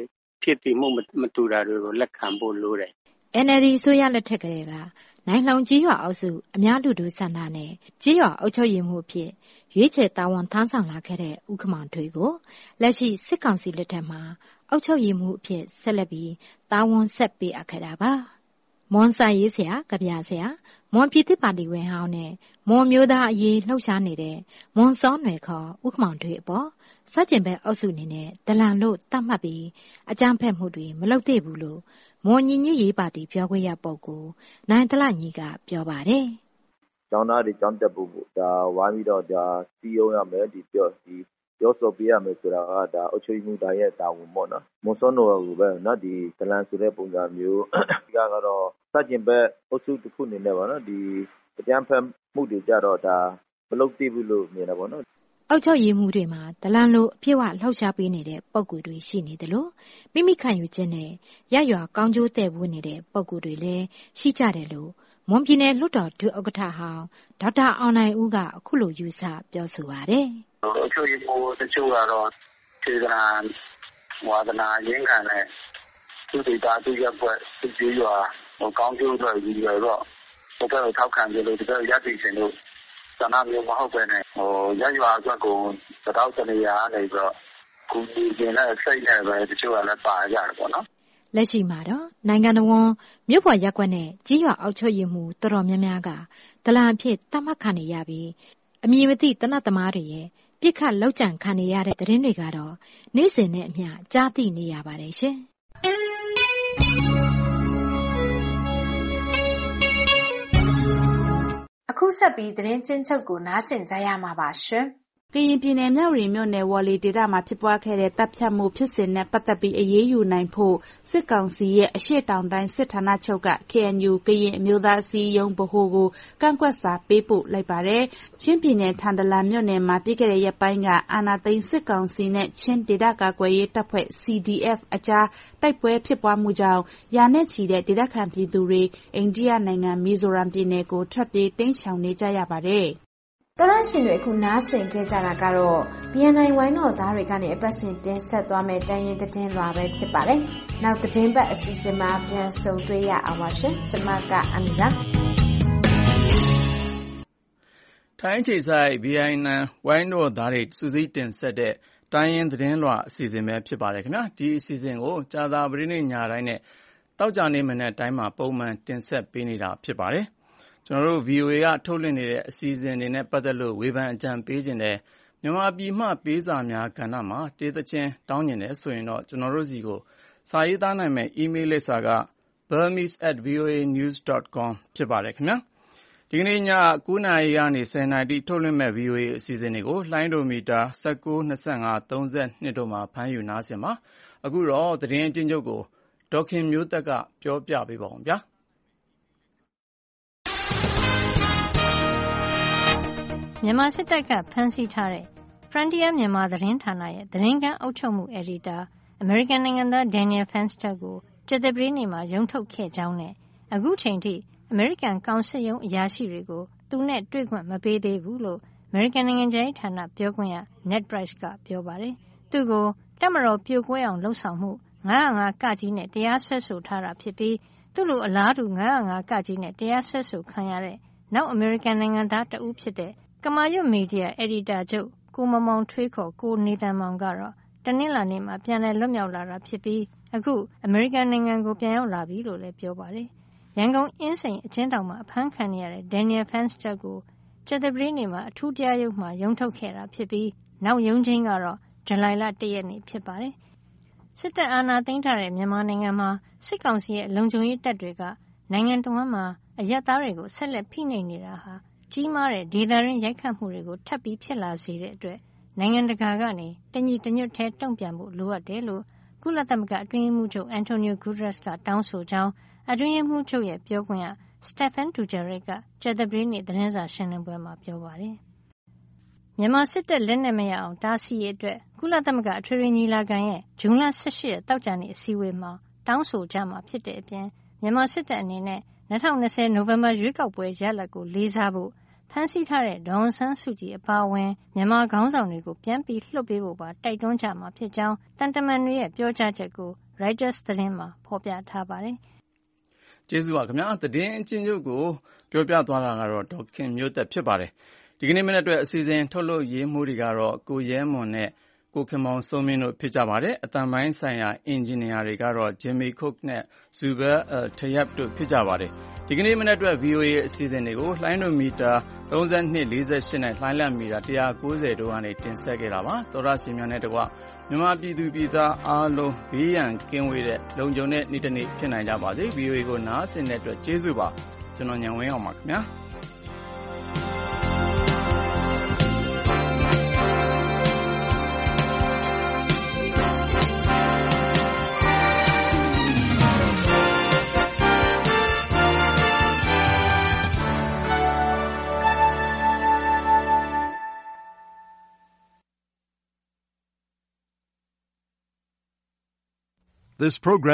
ဖြစ်တည်မှုမတူတာတွေကိုလက်ခံဖို့လိုတယ် NLD ဆိုရလက်ထက်ကလေးကနိုင်လောင်ကြီးရွာအောက်စုအများလူထုဆန္ဒနဲ့ကြီးရွာအုပ်ချုပ်ရေးမှုအဖြစ်ရွေးချယ်တာဝန်ထမ်းဆောင်လာခဲ့တဲ့ဦးခမောင်ထွေးကိုလက်ရှိစစ်ကောင်စီလက်ထက်မှာအုပ်ချုပ်ရေးမှုအဖြစ်ဆက်လက်ပြီးတာဝန်ဆက်ပေးအပ်ခဲ့တာပါမွန်စာရေးဆရာကဗျာဆရာမွန်ပြည်သစ်ပါတီဝင်ဟောင်းနဲ့မွန်မျိုးသားအရေးလှုပ်ရှားနေတဲ့မွန်စောနယ်ခေါ်ဦးခမောင်ထွေးအပေါ်စကြင်ဘက်အုပ်စုအနေနဲ့ဒလန်လို့တတ်မှတ်ပြီးအကြမ်းဖက်မှုတွေမလုပ်သင့်ဘူးလို့မွန်ညီညွတ်ရေးပါတီပြောခွင့်ရပုဂ္ဂိုလ်နိုင်တလညီကပြောပါတယ်။ကျောင်းသားတွေကျောင်းတက်ဖို့ဒါဝိုင်းပြီးတော့ဒါစီယုံရမယ်ဒီပြောဆိုပေးရမယ်ဆိုတာကဒါအုပ်ချုပ်မှုတိုင်းရဲ့တာဝန်ပေါ့နော်။မွန်စောနယ်ကိုပဲနော်ဒီဒလန်ဆိုတဲ့ပုံစံမျိုးဒီကတော့စကြင်ဘက်အုပ်စုတစ်ခုအနေနဲ့ပေါ့နော်ဒီအကြမ်းဖက်မှုတွေကြတော့ဒါမလုပ်သင့်ဘူးလို့မြင်တာပေါ့နော်အုပ်ချုပ်ရေးမှုတွေမှာဒလန်လိုအပြည့်အဝလှောက်ရှားပေးနေတဲ့ပုံကူတွေရှိနေတယ်လို့မိမိခံယူခြင်းနဲ့ရရွာကောင်းကျိုးတဲ့ဝန်းနေတဲ့ပုံကူတွေလည်းရှိကြတယ်လို့မွန်ပြည်နယ်လွှတ်တော်ဒုဥက္ကဋ္ဌဟောင်းဒေါက်တာအောင်နိုင်ဦးကအခုလိုယူဆပြောဆိုပါတယ်။အုပ်ချုပ်ရေးမှုတချို့ကတော့ခြေကနာဝါဒနာရင်းခံတဲ့သူတွေတာသူရပ်ွက်သူကြီးရွာကောင်းကျိုးအတွက်ရည်ရွယ်တော့ဘုရားထောက်ခံကြလို့ဒီကရည်တည်ခြင်းလို့ဆန္ဒမျိုးမဟုတ်ပဲနဲ့ရရွာအတွက်ကိုတောက်တနေရာနေပြီးတော့ကုညီခြင်းနဲ့စိတ်နဲ့ပဲတချို့ကလည်းပါကြတယ်ပေါ့နော်လက်ရှိမှာတော့နိုင်ငံတော်မြို့ပေါ်ရပ်ကွက်နဲ့ကြီးရွာအောက်ချုပ်ရေးမှုတော်တော်များများကဒလန်အဖြစ်တတ်မှတ်ခံနေရပြီးအမည်မသိတနတ်သမားတွေရဲ့ပြစ်ခတ်လောက်ကျန်ခံနေရတဲ့သတင်းတွေကတော့နေ့စဉ်နဲ့အမျှကြားသိနေရပါတယ်ရှင်အခုဆက်ပြီးသတင်းချင်းချုပ်ကိုနားဆင်ကြရမှာပါရှင်။ကရင်ပြည်နယ်မြဝတီမြို့နယ်ဝေါ်လီဒေသမှာဖြစ်ပွားခဲ့တဲ့တပ်ဖြတ်မှုဖြစ်စဉ်နဲ့ပတ်သက်ပြီးအရေးယူနိုင်ဖို့စစ်ကောင်စီရဲ့အရှေ့တောင်တိုင်းစစ်ဌာနချုပ်က KNU ကရင်အမျိုးသားအစည်းအရုံးဗဟိုကိုကန့်ကွက်စာပေးပို့လိုက်ပါတယ်။ချင်းပြည်နယ်ထန်တလန်မြို့နယ်မှာပြီးခဲ့တဲ့ရက်ပိုင်းကအာဏာသိမ်းစစ်ကောင်စီနဲ့ချင်းဒေသကာကွယ်ရေးတပ်ဖွဲ့ CDF အကြားတိုက်ပွဲဖြစ်ပွားမှုကြောင့်ရာနဲ့ချီတဲ့ဒေသခံပြည်သူတွေအိန္ဒိယနိုင်ငံမီဇိုရမ်ပြည်နယ်ကိုထွက်ပြေးတိမ်းရှောင်နေကြရပါတယ်။တော်ရရှင်တွေအခုနားဆင်ခဲ့ကြတာကတော့ BNI ဝိုင်းတော်သားတွေကနေအပတ်စဉ်တင်ဆက်သွားမယ့်တိုင်းရင်းသတင်းလွှာပဲဖြစ်ပါတယ်။နောက်သတင်းပတ်အစီအစဉ်မှာပြန်ဆုံတွေ့ရအောင်ပါရှင်။ကျွန်မကအမီပါ။ထိုင်းအခြေစိုက် BNI ဝိုင်းတော်သားတွေစုစည်းတင်ဆက်တဲ့တိုင်းရင်းသတင်းလွှာအစီအစဉ်ပဲဖြစ်ပါတယ်ခင်ဗျာ။ဒီအစီအစဉ်ကိုကြာသပတေးနေ့ညတိုင်းနဲ့သောကြာနေ့မနက်တိုင်းမှာပုံမှန်တင်ဆက်ပေးနေတာဖြစ်ပါတယ်။ကျွန်တော်တို့ VOA ကထုတ်လွှင့်နေတဲ့အစီအစဉ်တွေနဲ့ပတ်သက်လို့ဝေဖန်အကြံပေးခြင်းတဲ့မြန်မာပြည်မှပေးစာများကဏ္ဍမှာတေးသချင်းတောင်းကျင်တယ်ဆိုရင်တော့ကျွန်တော်တို့စီကိုစာရေးသားနိုင်မယ့် email လိပ်စာက burmese@voanews.com ဖြစ်ပါတယ်ခင်ဗျာဒီကနေ့ည9:00 နာရီကနေ10:00 နာရီထုတ်လွှင့်မဲ့ VOA အစီအစဉ်တွေကိုလှိုင်းဒိုမီတာ19 25 32တို့မှာဖမ်းယူနားဆင်ပါအခုတော့သတင်းအချင်းချုပ်ကိုဒေါက်ခင်မျိုးသက်ကပြောပြပေးပါဦးဗျာမြန်မာစစ်တပ်ကဖမ်းဆီးထားတဲ့ Frontier မြန်မာသတင်းဌာနရဲ့သတင်းခန်းအုပ်ချုပ်မှုအယ်ဒီတာအမေရိကန်နိုင်ငံသား Daniel Fenster ကိုကြာသပတေးနေ့မှာရုံးထုတ်ခဲ့ကြောင်းနဲ့အခုချိန်ထိအမေရိကန်ကောင်စစ်ရုံးအရာရှိတွေကိုသူနဲ့တွေ့ခွင့်မပေးသေးဘူးလို့အမေရိကန်နိုင်ငံခြားရေးဌာနပြောခွင့်ရ Ned Price ကပြောပါတယ်။သူကိုတပ်မတော်ပြိုကွဲအောင်လှုံ့ဆော်မှု905 ကကြီးနဲ့တရားစွဲဆိုထားတာဖြစ်ပြီးသူ့လိုအလားတူ905 ကကြီးနဲ့တရားစွဲဆိုခံရတဲ့နောက်အမေရိကန်နိုင်ငံသားတဦးဖြစ်တဲ့ကမာရွတ်မီဒီယာအယ်ဒီတာချုပ်ကိုမောင်ထွေးခေါ်ကိုနေသန်မောင်ကတော့တနင်္လာနေ့မှာပြန်လည်လွတ်မြောက်လာတာဖြစ်ပြီးအခုအမေရိကန်နိုင်ငံကိုပြန်ရောက်လာပြီလို့လည်းပြောပါတယ်။ရန်ကုန်အင်းစိန်အကျဉ်းထောင်မှာအဖမ်းခံနေရတဲ့ Daniel Fenster ကိုကြာသပတေးနေ့မှာအထူးတရားရုံးမှာရုံးထုတ်ခဲ့တာဖြစ်ပြီးနောက်ရုံးချိန်းကတော့ဇူလိုင်လ1ရက်နေ့ဖြစ်ပါတယ်။စစ်တပ်အာဏာသိမ်းထားတဲ့မြန်မာနိုင်ငံမှာစစ်ကောင်စီရဲ့လုံခြုံရေးတပ်တွေကနိုင်ငံတော်မှာအရပ်သားတွေကိုဆက်လက်ဖိနှိပ်နေတာဟာကြီးမားတဲ့ဒေသရင်းရိုက်ခတ်မှုတွေကိုထပ်ပြီးဖြစ်လာစေတဲ့အတွက်နိုင်ငံတကာကနေတညီတညွတ်ထဲတုံ့ပြန်ဖို့လိုအပ်တယ်လို့ကုလသမဂ္ဂအတွင်းရေးမှူးချုပ်အန်တိုနီယိုဂူဒရက်စ်ကတောင်းဆိုကြောင်းအတွင်းရေးမှူးချုပ်ရဲ့ပြောခွင့်ရစတက်ဖန်ဒူဂျာရစ်ကကြာသပတေးနေ့သတင်းစာရှင်းလင်းပွဲမှာပြောပါတယ်။မြန်မာစစ်တပ်လက်နက်မရအောင်တားဆီးရေးအတွက်ကုလသမဂ္ဂအထွေထွေညီလာခံရဲ့ဇွန်လ18ရက်တောက်ကြနေ့အစည်းအဝေးမှာတောင်းဆိုကြမှာဖြစ်တဲ့အပြင်မြန်မာစစ်တပ်အနေနဲ့2020နိုဝင်ဘာရွေးကောက်ပွဲရလဒ်ကိုလေးစားဖို့ဖမ်းဆီးထားတဲ့ဒေါ်အောင်ဆန်းစုကြည်အပါအဝင်မြန်မာခေါင်းဆောင်တွေကိုပြန်ပြီးလွှတ်ပေးဖို့ပါတိုက်တွန်းကြမှာဖြစ်ကြောင်းတန်တမန်တွေရဲ့ပြောကြားချက်ကို Reuters သတင်းမှာဖော်ပြထားပါတယ်။ကျေးဇူးပါခင်ဗျာ။သတင်းအချင်းချုပ်ကိုပြောပြသွားတာကတော့ဒေါက်ခင်မျိုးသက်ဖြစ်ပါတယ်။ဒီကနေ့မနေ့အတွက်အစီအစဉ်ထုတ်လုပ်ရေးမှူးတွေကတော့ကိုရဲမွန်နဲ့ကိုခင်မောင်စိုးမင်းတို့ဖြစ်ကြပါတယ်။အတန်ပိုင်းဆိုင်ရာအင်ဂျင်နီယာတွေကတော့ Jimmy Cook နဲ့ Zubair Tayyab တို့ဖြစ်ကြပါတယ်။ဒီကနေ့မနေ့အတွက် VOA အစီအစဉ်တွေကိုလှိုင်းဒိုမီတာ32 48နဲ့လှိုင်းလက်မီတာ190တို့ကနေတင်ဆက်ခဲ့တာပါ။သောရရှင်များနဲ့တကွမြန်မာပြည်သူပြည်သားအားလုံးဘေးရန်ကင်းဝေးတဲ့လုံခြုံတဲ့နေ့တစ်နေ့ဖြစ်နိုင်ကြပါစေ။ VOA ကိုနားဆင်တဲ့အတွက်ကျေးဇူးပါ။ကျွန်တော်ညံဝင်းအောင်ပါခင်ဗျာ။ This program